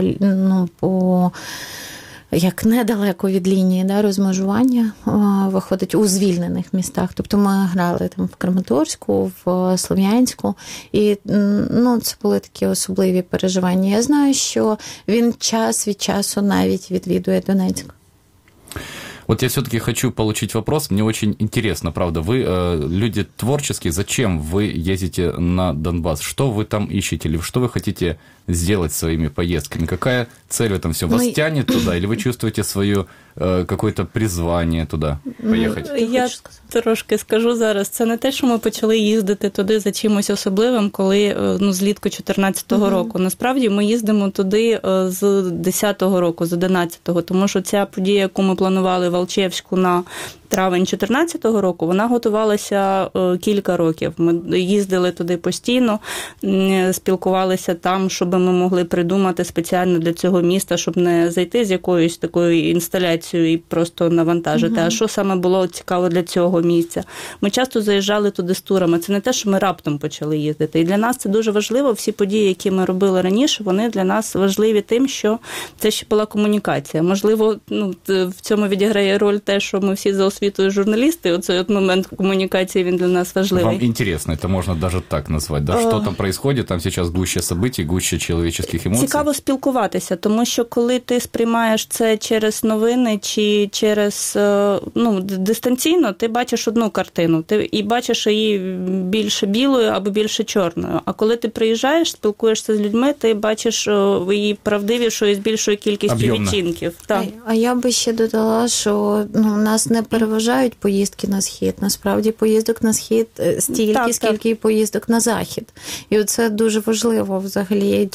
по як недалеко від лінії розмежування, виходить у звільнених містах. Тобто ми грали там в Краматорську, в Слов'янську, і це були такі особливі переживання. Я знаю, що він час від часу навіть відвідує Донецьк.
Вот я все-таки хочу получить вопрос. Мне очень интересно, правда, вы люди творческие, зачем вы ездите на Донбасс? Что вы там ищете? Или что вы хотите сделать своими поездками? Какая цель в этом все? Вас тянет туда? Или вы чувствуете свое какое-то призвание туди поїхати?
Я трошки скажу зараз. Це не те, що ми почали їздити туди за чимось особливим, коли злітку 2014 року. Насправді ми їздимо туди з 2010 року, з 2011-го, тому що ця подія, яку ми планували в Алчевську на травень 2014 року, вона готувалася кілька років. Ми їздили туди постійно, спілкувалися там, щоб ми могли придумати спеціально для цього міста, щоб не зайти з якоюсь такою інсталяцією і просто навантажити. А що саме було цікаво для цього місця? Ми часто заїжджали туди з турами. Це не те, що ми раптом почали їздити. І для нас це дуже важливо. Всі події, які ми робили раніше, вони для нас важливі тим, що це ще була комунікація. Можливо, в цьому відіграє роль те, що ми всі за освітою журналісти, оцей момент комунікації, він для нас важливий.
Вам інтересно, це можна навіть так назвати, да? Що там відбувається, там зараз гуща событий, гуща чоловічих емоцій.
Цікаво спілкуватися, тому що коли ти сприймаєш це через новини чи через, дистанційно, ти бачиш одну картину, ти і бачиш її більше білою або більше чорною. А коли ти приїжджаєш, спілкуєшся з людьми, ти бачиш її правдивішою і з більшою кількістю відтінків.
А я би ще додала, що нас не переважають поїздки на схід. Насправді поїздок на схід стільки, скільки і поїздок на захід. І це дуже важливо взагалі.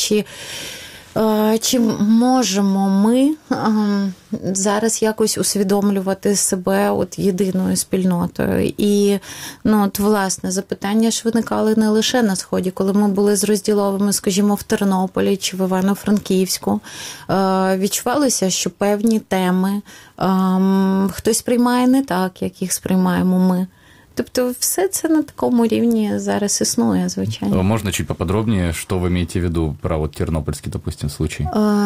Чи можемо ми зараз якось усвідомлювати себе єдиною спільнотою? І, власне, запитання ж виникали не лише на Сході. Коли ми були з Розділовими, скажімо, в Тернополі чи в Івано-Франківську, відчувалося, що певні теми хтось сприймає не так, як їх сприймаємо ми. Тобто все це на такому рівні зараз існує, звичайно.
Можна чуть поподробніше, що ви маєте в виду про тернопільський, допустим, случай?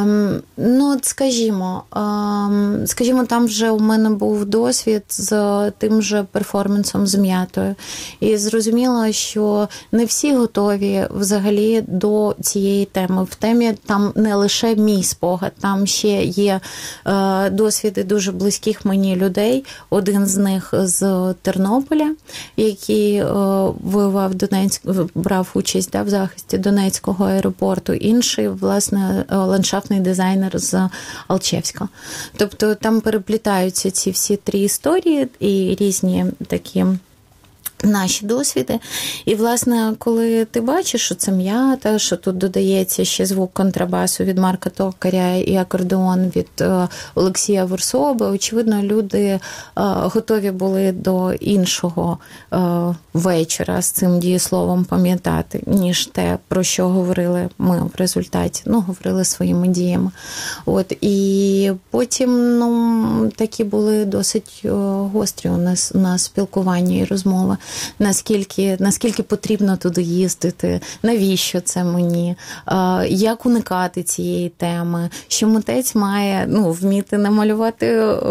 Скажімо, там вже у мене був досвід з тим же перформансом з М'ятою. І зрозуміло, що не всі готові взагалі до цієї теми. В темі там не лише мій спогад, там ще є досвіди дуже близьких мені людей. Один з них з Тернополя, який воював брав участь в захисті Донецького аеропорту. Інший, власне, ландшафтний дизайнер з Алчевська. Тобто там переплітаються ці всі 3 історії і різні такі наші досвіди. І, власне, коли ти бачиш, що це М'ята, що тут додається ще звук контрабасу від Марка Токаря і акордеон від Олексія Ворсоби, очевидно, люди готові були до іншого вечора з цим дієсловом пам'ятати, ніж те, про що говорили ми в результаті. Говорили своїми діями. І потім, такі були досить гострі у нас спілкування і розмови. Наскільки потрібно туди їздити, навіщо це мені, як уникати цієї теми, що митець має вміти намалювати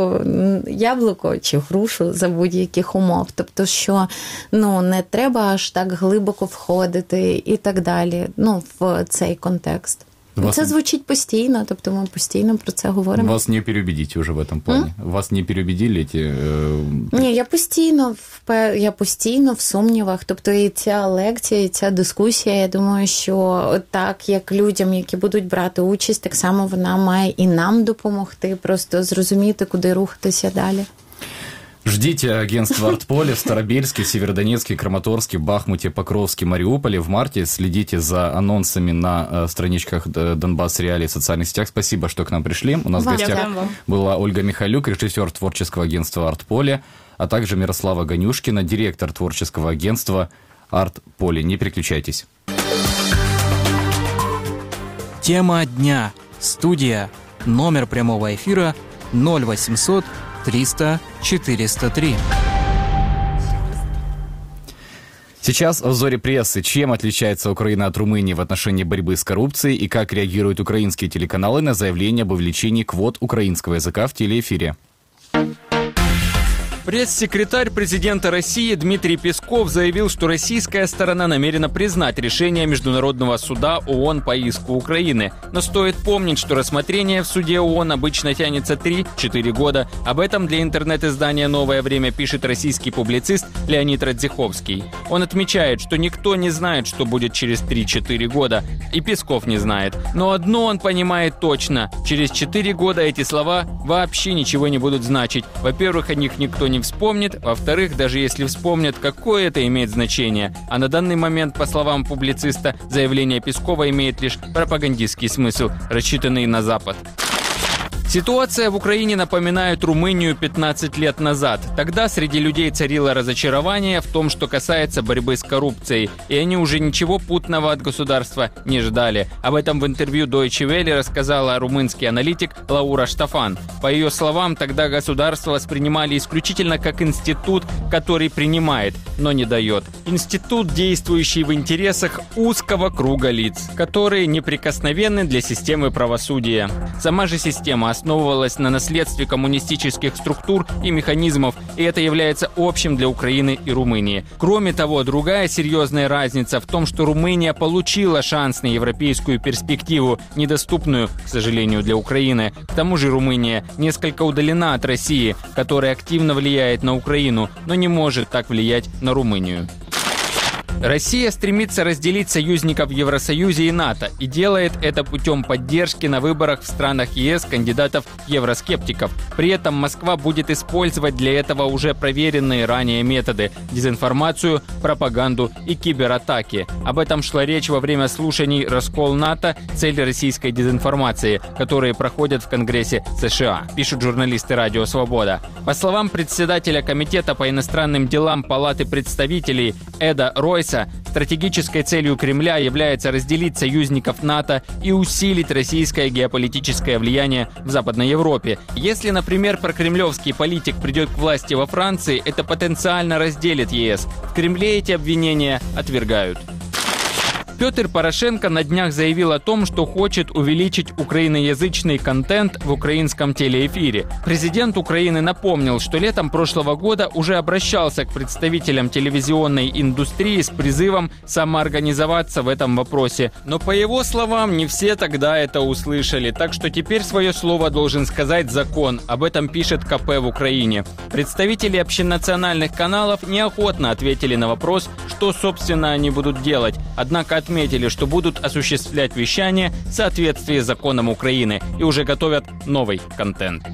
яблуко чи грушу за будь-яких умов. Тобто, що не треба аж так глибоко входити і так далі в цей контекст. Це звучить постійно, тобто ми постійно про це говоримо.
Вас не переубедите уже в этом плане? Вас не переубедили ці...
Ні, я постійно в сумнівах. Тобто і ця лекція, і ця дискусія, я думаю, що так, як людям, які будуть брати участь, так само вона має і нам допомогти, просто зрозуміти, куди рухатися далі.
Ждите агентство «Артполе» в Старобельске, Северодонецке, Краматорске, Бахмуте, Покровске, Мариуполе в марте. Следите за анонсами на страничках Донбасс Реалии в социальных сетях. Спасибо, что к нам пришли. У нас в гостях была Ольга Михайлюк, режиссер творческого агентства «Артполе», а также Мирослава Ганюшкина, директор творческого агентства «Артполе». Не переключайтесь.
Тема дня. Студия. Номер прямого эфира 0800 300 403.
Сейчас в «Взоре прессы». Чем отличается Украина от Румынии в отношении борьбы с коррупцией и как реагируют украинские телеканалы на заявление об увеличении квот украинского языка в телеэфире?
Пресс-секретарь президента России Дмитрий Песков заявил, что российская сторона намерена признать решение Международного суда ООН по иску Украины. Но стоит помнить, что рассмотрение в суде ООН обычно тянется 3-4 года. Об этом для интернет-издания «Новое время» пишет российский публицист Леонид Радзиховский. Он отмечает, что никто не знает, что будет через 3-4 года. И Песков не знает. Но одно он понимает точно. Через 4 года эти слова вообще ничего не будут значить. Во-первых, о них никто не вспомнит, во-вторых, даже если вспомнят, какое это имеет значение. А на данный момент, по словам публициста, заявление Пескова имеет лишь пропагандистский смысл, рассчитанный на Запад. Ситуация в Украине напоминает Румынию 15 лет назад. Тогда среди людей царило разочарование в том, что касается борьбы с коррупцией, и они уже ничего путного от государства не ждали. Об этом в интервью Deutsche Welle рассказала румынский аналитик Лаура Штафан. По ее словам, тогда государство воспринимали исключительно как институт, который принимает, но не дает. Институт, действующий в интересах узкого круга лиц, которые неприкосновенны для системы правосудия. Сама же система основывалась на наследстве коммунистических структур и механизмов, и это является общим для Украины и Румынии. Кроме того, другая серьезная разница в том, что Румыния получила шанс на европейскую перспективу, недоступную, к сожалению, для Украины. К тому же Румыния несколько удалена от России, которая активно влияет на Украину, но не может так влиять на Румынию. Россия стремится разделить союзников в Евросоюзе и НАТО и делает это путем поддержки на выборах в странах ЕС кандидатов-евроскептиков. При этом Москва будет использовать для этого уже проверенные ранее методы – дезинформацию, пропаганду и кибератаки. Об этом шла речь во время слушаний «Раскол НАТО. Цель российской дезинформации», которые проходят в Конгрессе США, пишут журналисты «Радио Свобода». По словам председателя Комитета по иностранным делам Палаты представителей Эда Ройса, стратегической целью Кремля является разделить союзников НАТО и усилить российское геополитическое влияние в Западной Европе. Если, например, прокремлевский политик придет к власти во Франции, это потенциально разделит ЕС. В Кремле эти обвинения отвергают. Петр Порошенко на днях заявил о том, что хочет увеличить украиноязычный контент в украинском телеэфире. Президент Украины напомнил, что летом прошлого года уже обращался к представителям телевизионной индустрии с призывом самоорганизоваться в этом вопросе. Но, по его словам, не все тогда это услышали, так что теперь свое слово должен сказать закон. Об этом пишет КП в Украине. Представители общенациональных каналов неохотно ответили на вопрос, что, собственно, они будут делать. Однако отметили, что будут осуществлять вещание в соответствии с законом Украины и уже готовят новый контент.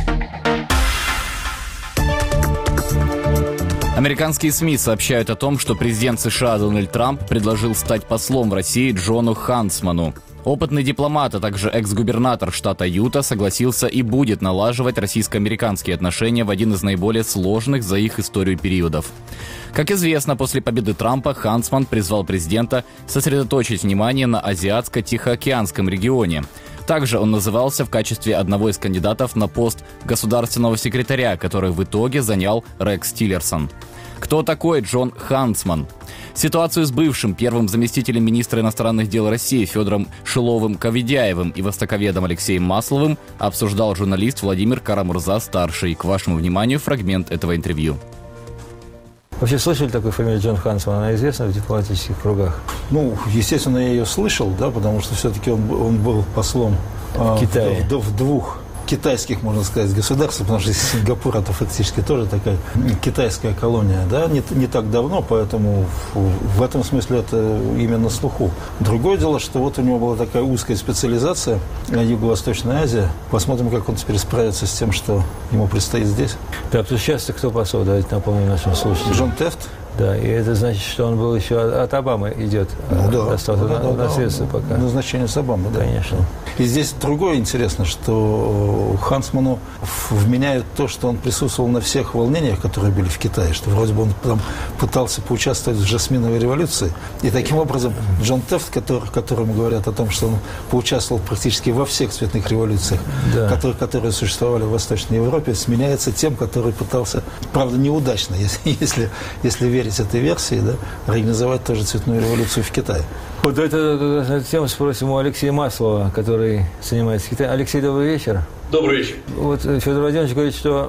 Американские СМИ сообщают о том, что президент США Дональд Трамп предложил стать послом в России Джону Хансману. Опытный дипломат, а также экс-губернатор штата Юта согласился и будет налаживать российско-американские отношения в один из наиболее сложных за их историю периодов. Как известно, после победы Трампа Хансман призвал президента сосредоточить внимание на Азиатско-Тихоокеанском регионе. Также он назывался в качестве одного из кандидатов на пост государственного секретаря, который в итоге занял Рекс Тиллерсон. Кто такой Джон Хансман? Ситуацию с бывшим первым заместителем министра иностранных дел России Федором Шиловым-Коведяевым и востоковедом Алексеем Масловым обсуждал журналист Владимир Карамурза-старший. К вашему вниманию фрагмент этого интервью.
Вообще слышали такую фамилию Джон Хансман? Она известна в дипломатических кругах?
Ну, естественно, я ее слышал, да, потому что все-таки он был послом
Китая.
В двух китайских, можно сказать, государств, потому что Сингапур это фактически тоже такая китайская колония, да, не так давно, поэтому в этом смысле это именно на слуху. Другое дело, что вот у него была такая узкая специализация Юго-Восточная Азия. Посмотрим, как он теперь справится с тем, что ему предстоит здесь.
Да, тут сейчас кто посол, давайте напомним нашим слушателям.
Джон Тефт.
Да, и это значит, что он был еще от Обамы идет. Наследство пока.
Назначение с Обамы, да.
Конечно.
И здесь другое интересно, что Хансману вменяют то, что он присутствовал на всех волнениях, которые были в Китае, что вроде бы он там пытался поучаствовать в жасминовой революции. И таким образом Джон Тефт, которому говорят о том, что он поучаствовал практически во всех цветных революциях, да, которые существовали в Восточной Европе, сменяется тем, который пытался, правда, неудачно, если верить этой версии, да, организовать тоже цветную революцию в Китае.
Вот эту тему спросим у Алексея Маслова, который занимается Китаем. Алексей, добрый вечер.
Добрый вечер.
Вот Федор Владимирович говорит, что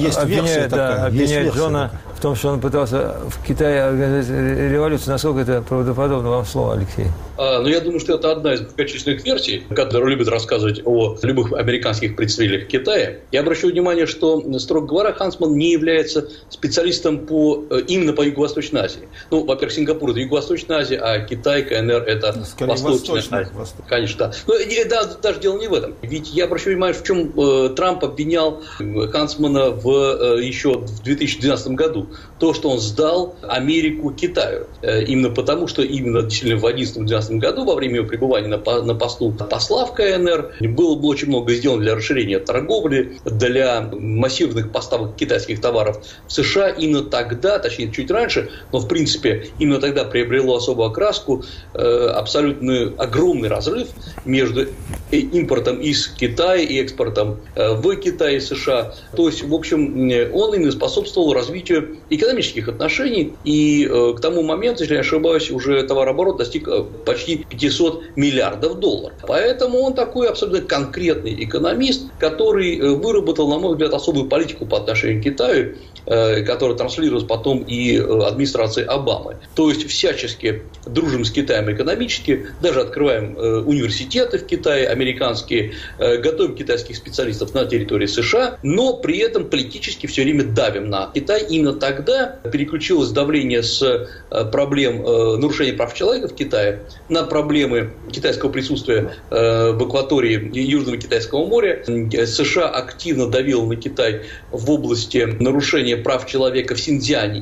обвиняет Джона в том, что он пытался в Китае организовать революцию. Насколько это правдоподобно? Вам слово, Алексей.
Я думаю, что это одна из многочисленных версий, которые любят рассказывать о любых американских представителях в Китае. Я обращу внимание, что, строго говоря, Хансман не является специалистом именно по Юго-Восточной Азии. Ну, во-первых, Сингапур – это Юго-Восточная Азия, а Китай, КНР – это Восточная Азия. Конечно, да. Но даже дело не в этом. Ведь я обращу внимание, в чем Трамп обвинял Хансмана еще в 2012 году. То, что он сдал Америку Китаю. Именно потому, что именно действительно в 2011-2012 году, во время его пребывания на посту посла в КНР, было очень много сделано для расширения торговли, для массированных поставок китайских товаров в США. Именно тогда, точнее, чуть раньше, но в принципе именно тогда приобрело особую окраску абсолютно огромный разрыв между импортом из Китая и экспортом в Китай и США. То есть, в общем, он именно способствовал развитию экономических отношений, и к тому моменту, если я не ошибаюсь, уже товарооборот достиг почти 500 миллиардов долларов. Поэтому он такой абсолютно конкретный экономист, который выработал, на мой взгляд, особую политику по отношению к Китаю, которая транслировалась потом и администрации Обамы. То есть, всячески дружим с Китаем экономически, даже открываем университеты в Китае американские, готовим китайских специалистов на территории США, но при этом политически все время давим на Китай. Именно тогда переключилось давление с проблем нарушения прав человека в Китае на проблемы китайского присутствия в акватории Южного Китайского моря. США активно давил на Китай в области нарушения прав человека в Синьцзяне,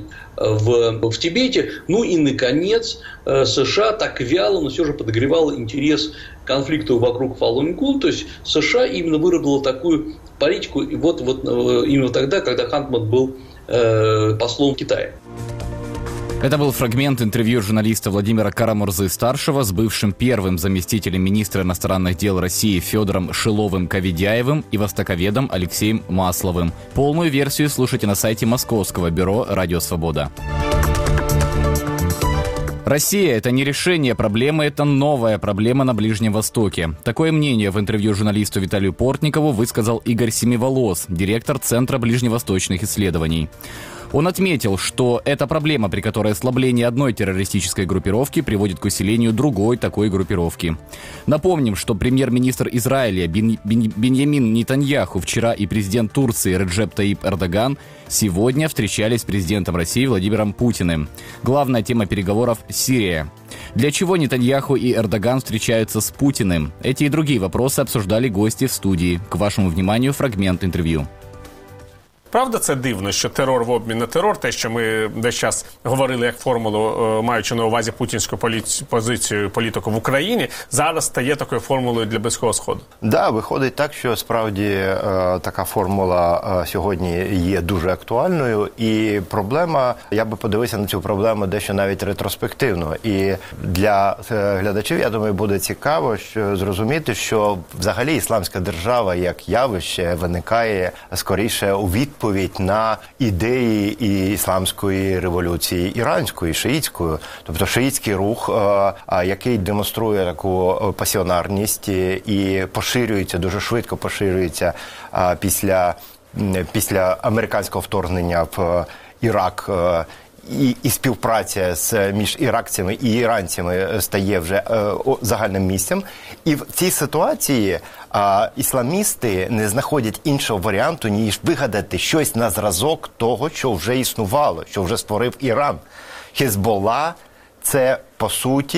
в Тибете. Ну и, наконец, США так вяло, но все же подогревало интерес к конфликту вокруг Фалун-Гонг. То есть США именно выработала такую политику и вот именно тогда, когда Хансман был послом Китая.
Это был фрагмент интервью журналиста Владимира Карамурзы-старшего с бывшим первым заместителем министра иностранных дел России Федором Шиловым-Коведяевым и востоковедом Алексеем Масловым. Полную версию слушайте на сайте Московского бюро «Радио Свобода». Россия – это не решение проблемы, это новая проблема на Ближнем Востоке. Такое мнение в интервью журналисту Виталию Портникову высказал Игорь Семиволос, директор Центра ближневосточных исследований. Он отметил, что это проблема, при которой ослабление одной террористической группировки приводит к усилению другой такой группировки. Напомним, что премьер-министр Израиля Биньямин Нетаньяху вчера и президент Турции Реджеп Таyyip Эрдоган сегодня встречались с президентом России Владимиром Путиным. Главная тема переговоров – Сирия. Для чего Нетаньяху и Эрдоган встречаются с Путиным? Эти и другие вопросы обсуждали гости в студии. К вашему вниманию фрагмент интервью.
Правда, це дивно, що терор в обмін на терор, те, що ми десь час говорили як формулу, маючи на увазі путінську позицію політику в Україні, зараз стає такою формулою для Близького Сходу?
Да, виходить так, що справді така формула сьогодні є дуже актуальною, і проблема, я би подивився на цю проблему дещо навіть ретроспективно. І для глядачів, я думаю, буде цікаво зрозуміти, що взагалі Ісламська держава як явище виникає скоріше у відповідь на ідеї ісламської революції іранської, шиїтської. Тобто шиїтський рух, який демонструє таку пасіонарність і поширюється, дуже швидко поширюється після американського вторгнення в Ірак. І співпраця між іракцями і іранцями стає вже загальним місцем. І в цій ситуації ісламісти не знаходять іншого варіанту, ніж вигадати щось на зразок того, що вже існувало, що вже створив Іран. Хезболла – це, по суті,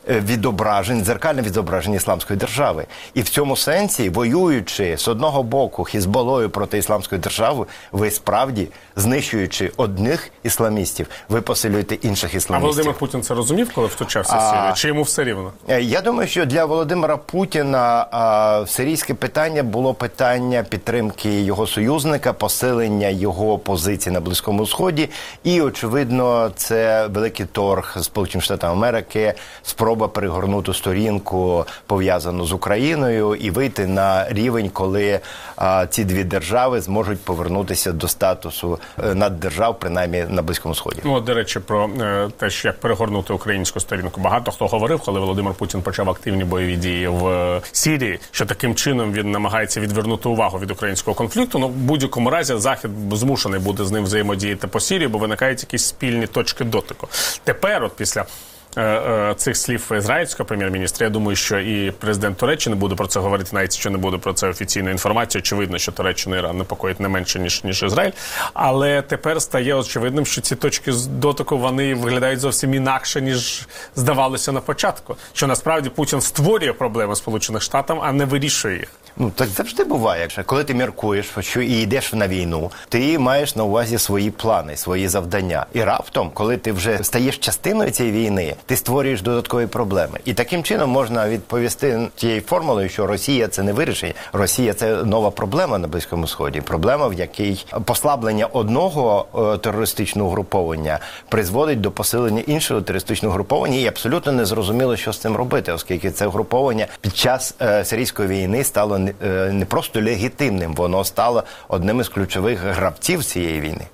дзеркальне відображення ісламської держави. І в цьому сенсі, воюючи з одного боку Хізболою проти ісламської держави, ви справді, знищуючи одних ісламістів, ви посилюєте інших ісламістів.
А Володимир Путін це розумів, коли втручався в Сирію? Чи йому все рівно?
Я думаю, що для Володимира Путіна сирійське питання було питання підтримки його союзника, посилення його позицій на Близькому Сході. І, очевидно, це великий торг Сполучених Штатів Америки, спроба перегорнути сторінку, пов'язану з Україною, і вийти на рівень, коли ці дві держави зможуть повернутися до статусу наддержав, принаймні на Близькому Сході.
Ну, до речі, про те, як перегорнути українську сторінку. Багато хто говорив, коли Володимир Путін почав активні бойові дії в Сирії, що таким чином він намагається відвернути увагу від українського конфлікту. Ну, в будь-якому разі Захід змушений буде з ним взаємодіяти по Сирії, бо виникають якісь спільні точки дотику. Тепер, от після цих слів ізраїльського прем'єр-міністра, я думаю, що і президент Туреччини буде про це говорити, навіть що не буде про це офіційної інформації. Очевидно, що Туреччина і Іран непокоїть не менше, ніж Ізраїль. Але тепер стає очевидним, що ці точки дотику, вони виглядають зовсім інакше, ніж здавалося на початку. Що насправді Путін створює проблеми Сполучених Штатів, а не вирішує їх.
Ну, так завжди буває. Коли ти міркуєш, що і йдеш на війну, ти маєш на увазі свої плани, свої завдання. І раптом, коли ти вже стаєш частиною цієї війни, ти створюєш додаткові проблеми. І таким чином можна відповісти тією формулою, що Росія – це не вирішення. Росія – це нова проблема на Близькому Сході. Проблема, в якій послаблення одного терористичного угруповання призводить до посилення іншого терористичного угруповання. І абсолютно не зрозуміло, що з цим робити, оскільки це угруповання під час сирійської війни стало не просто легітимним, воно стало одним із ключових гравців цієї війни.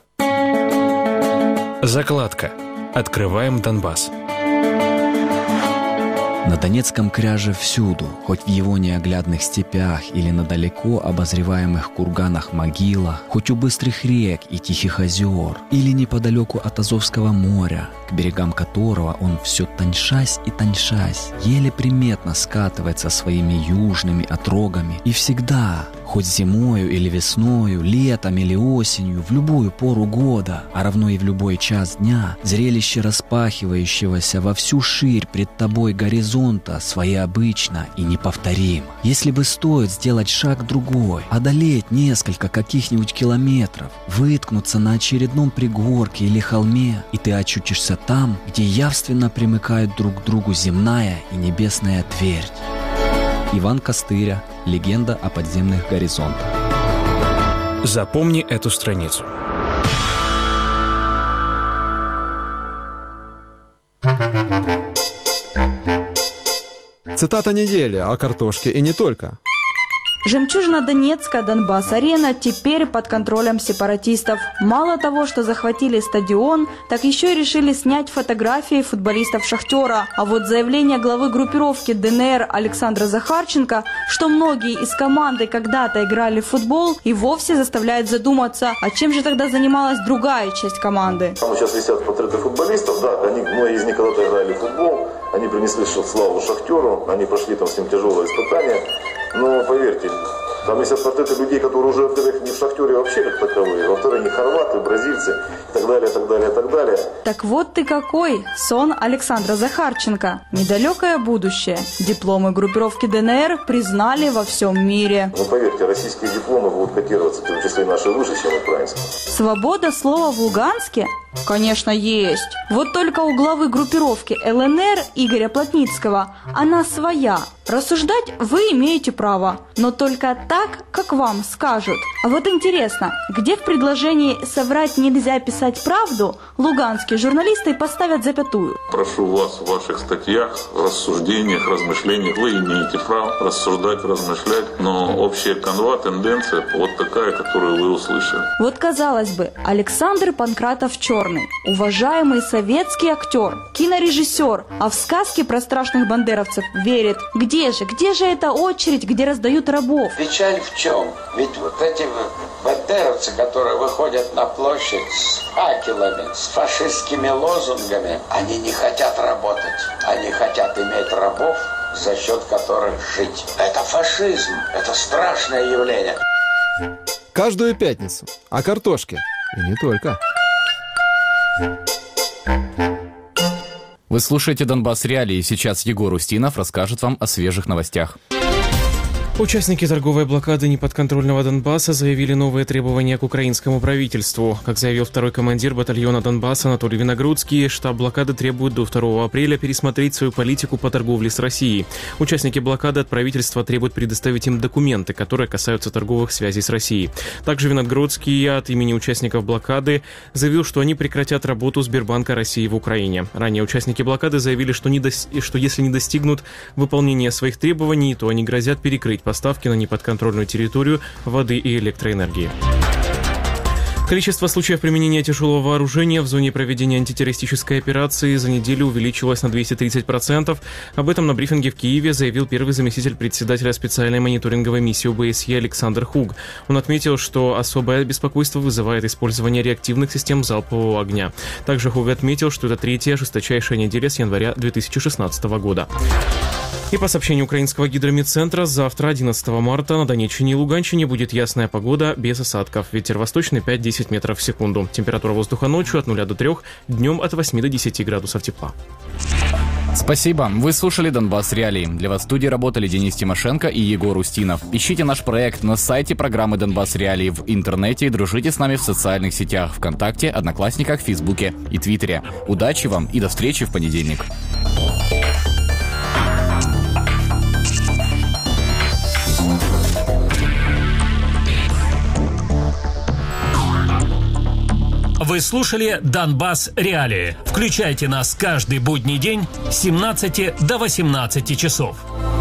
Закладка. Открываем Донбасс.
На Донецком кряже всюду, хоть в его неоглядных степях или на далеко обозреваемых курганах могилах, хоть у быстрых рек и тихих озер, или неподалеку от Азовского моря, к берегам которого он все тоньшась и тоньшась, еле приметно скатывается своими южными отрогами, и всегда, хоть зимою или весною, летом или осенью, в любую пору года, а равно и в любой час дня, зрелище распахивающегося во всю ширь пред тобой горизонта своеобычно и неповторимо. Если бы стоит сделать шаг другой, одолеть несколько каких-нибудь километров, выткнуться на очередном пригорке или холме, и ты очутишься там, где явственно примыкают друг к другу земная и небесная твердь. Иван Костыря. Легенда о подземных горизонтах.
Запомни эту страницу.
Цитата недели о картошке и не только.
Жемчужина Донецка, Донбасс-арена теперь под контролем сепаратистов. Мало того, что захватили стадион, так еще и решили снять фотографии футболистов «Шахтера». А вот заявление главы группировки ДНР Александра Захарченко, что многие из команды когда-то играли в футбол, и вовсе заставляет задуматься, а чем же тогда занималась другая часть команды.
Там сейчас висят портреты футболистов, да, многие из них когда-то играли в футбол, они принесли славу «Шахтеру», они прошли там с ним тяжелые испытания. Но поверьте, там есть портреты людей, которые уже, во-первых, не в «Шахтере» вообще как таковые, во-вторых, не хорваты, бразильцы и так далее, так далее, так далее.
Так вот ты какой! Сон Александра Захарченко. Недалекое будущее. Дипломы группировки ДНР признали во всем мире.
Но поверьте, российские дипломы будут котироваться, в том числе и наши, выше, чем украинские.
Свобода слова в Луганске? Конечно, есть. Вот только у главы группировки ЛНР Игоря Плотницкого она своя. Рассуждать вы имеете право, но только так, как вам скажут. А вот интересно, где в предложении «соврать нельзя писать правду» луганские журналисты поставят запятую?
Прошу вас в ваших статьях, рассуждениях, размышлениях, вы имеете право рассуждать, размышлять, но общая канва, тенденция вот такая, которую вы услышали.
Вот казалось бы, Александр Панкратов-Черный, уважаемый советский актер, кинорежиссер, а в сказки про страшных бандеровцев верит. Где же эта очередь, где раздают рабов?
Печаль в чем? Ведь вот эти бандеровцы, которые выходят на площадь с факелами, с фашистскими лозунгами, они не хотят работать, они хотят иметь рабов, за счет которых жить. Это фашизм, это страшное явление.
Каждую пятницу о картошке и не только.
Вы слушаете «Донбасс Реалии». Сейчас Егор Устинов расскажет вам о свежих новостях.
Участники торговой блокады неподконтрольного Донбасса заявили новые требования к украинскому правительству. Как заявил второй командир батальона Донбасса Анатолий Виногрудский, штаб блокады требует до 2 апреля пересмотреть свою политику по торговле с Россией. Участники блокады от правительства требуют предоставить им документы, которые касаются торговых связей с Россией. Также Виногрудский от имени участников блокады заявил, что они прекратят работу Сбербанка России в Украине. Ранее участники блокады заявили, что если не достигнут выполнения своих требований, то они грозят перекрыть поставки на неподконтрольную территорию воды и электроэнергии. Количество случаев применения тяжелого вооружения в зоне проведения антитеррористической операции за неделю увеличилось на 230%. Об этом на брифинге в Киеве заявил первый заместитель председателя специальной мониторинговой миссии ОБСЕ Александр Хуг. Он отметил, что особое беспокойство вызывает использование реактивных систем залпового огня. Также Хуг отметил, что это третья жесточайшая неделя с января 2016 года. И по сообщению украинского гидрометцентра, завтра, 11 марта, на Донеччине и Луганщине будет ясная погода без осадков. Ветер восточный 5-10 метров в секунду. Температура воздуха ночью от 0 до 3, днем от 8 до 10 градусов тепла.
Спасибо. Вы слушали «Донбасс Реалии». Для вас в студии работали Денис Тимошенко и Егор Устинов. Ищите наш проект на сайте программы «Донбасс Реалии» в интернете и дружите с нами в социальных сетях ВКонтакте, Одноклассниках, Фейсбуке и Твиттере. Удачи вам и до встречи в понедельник.
Вы слушали «Донбасс Реалии». Включайте нас каждый будний день с 17 до 18 часов.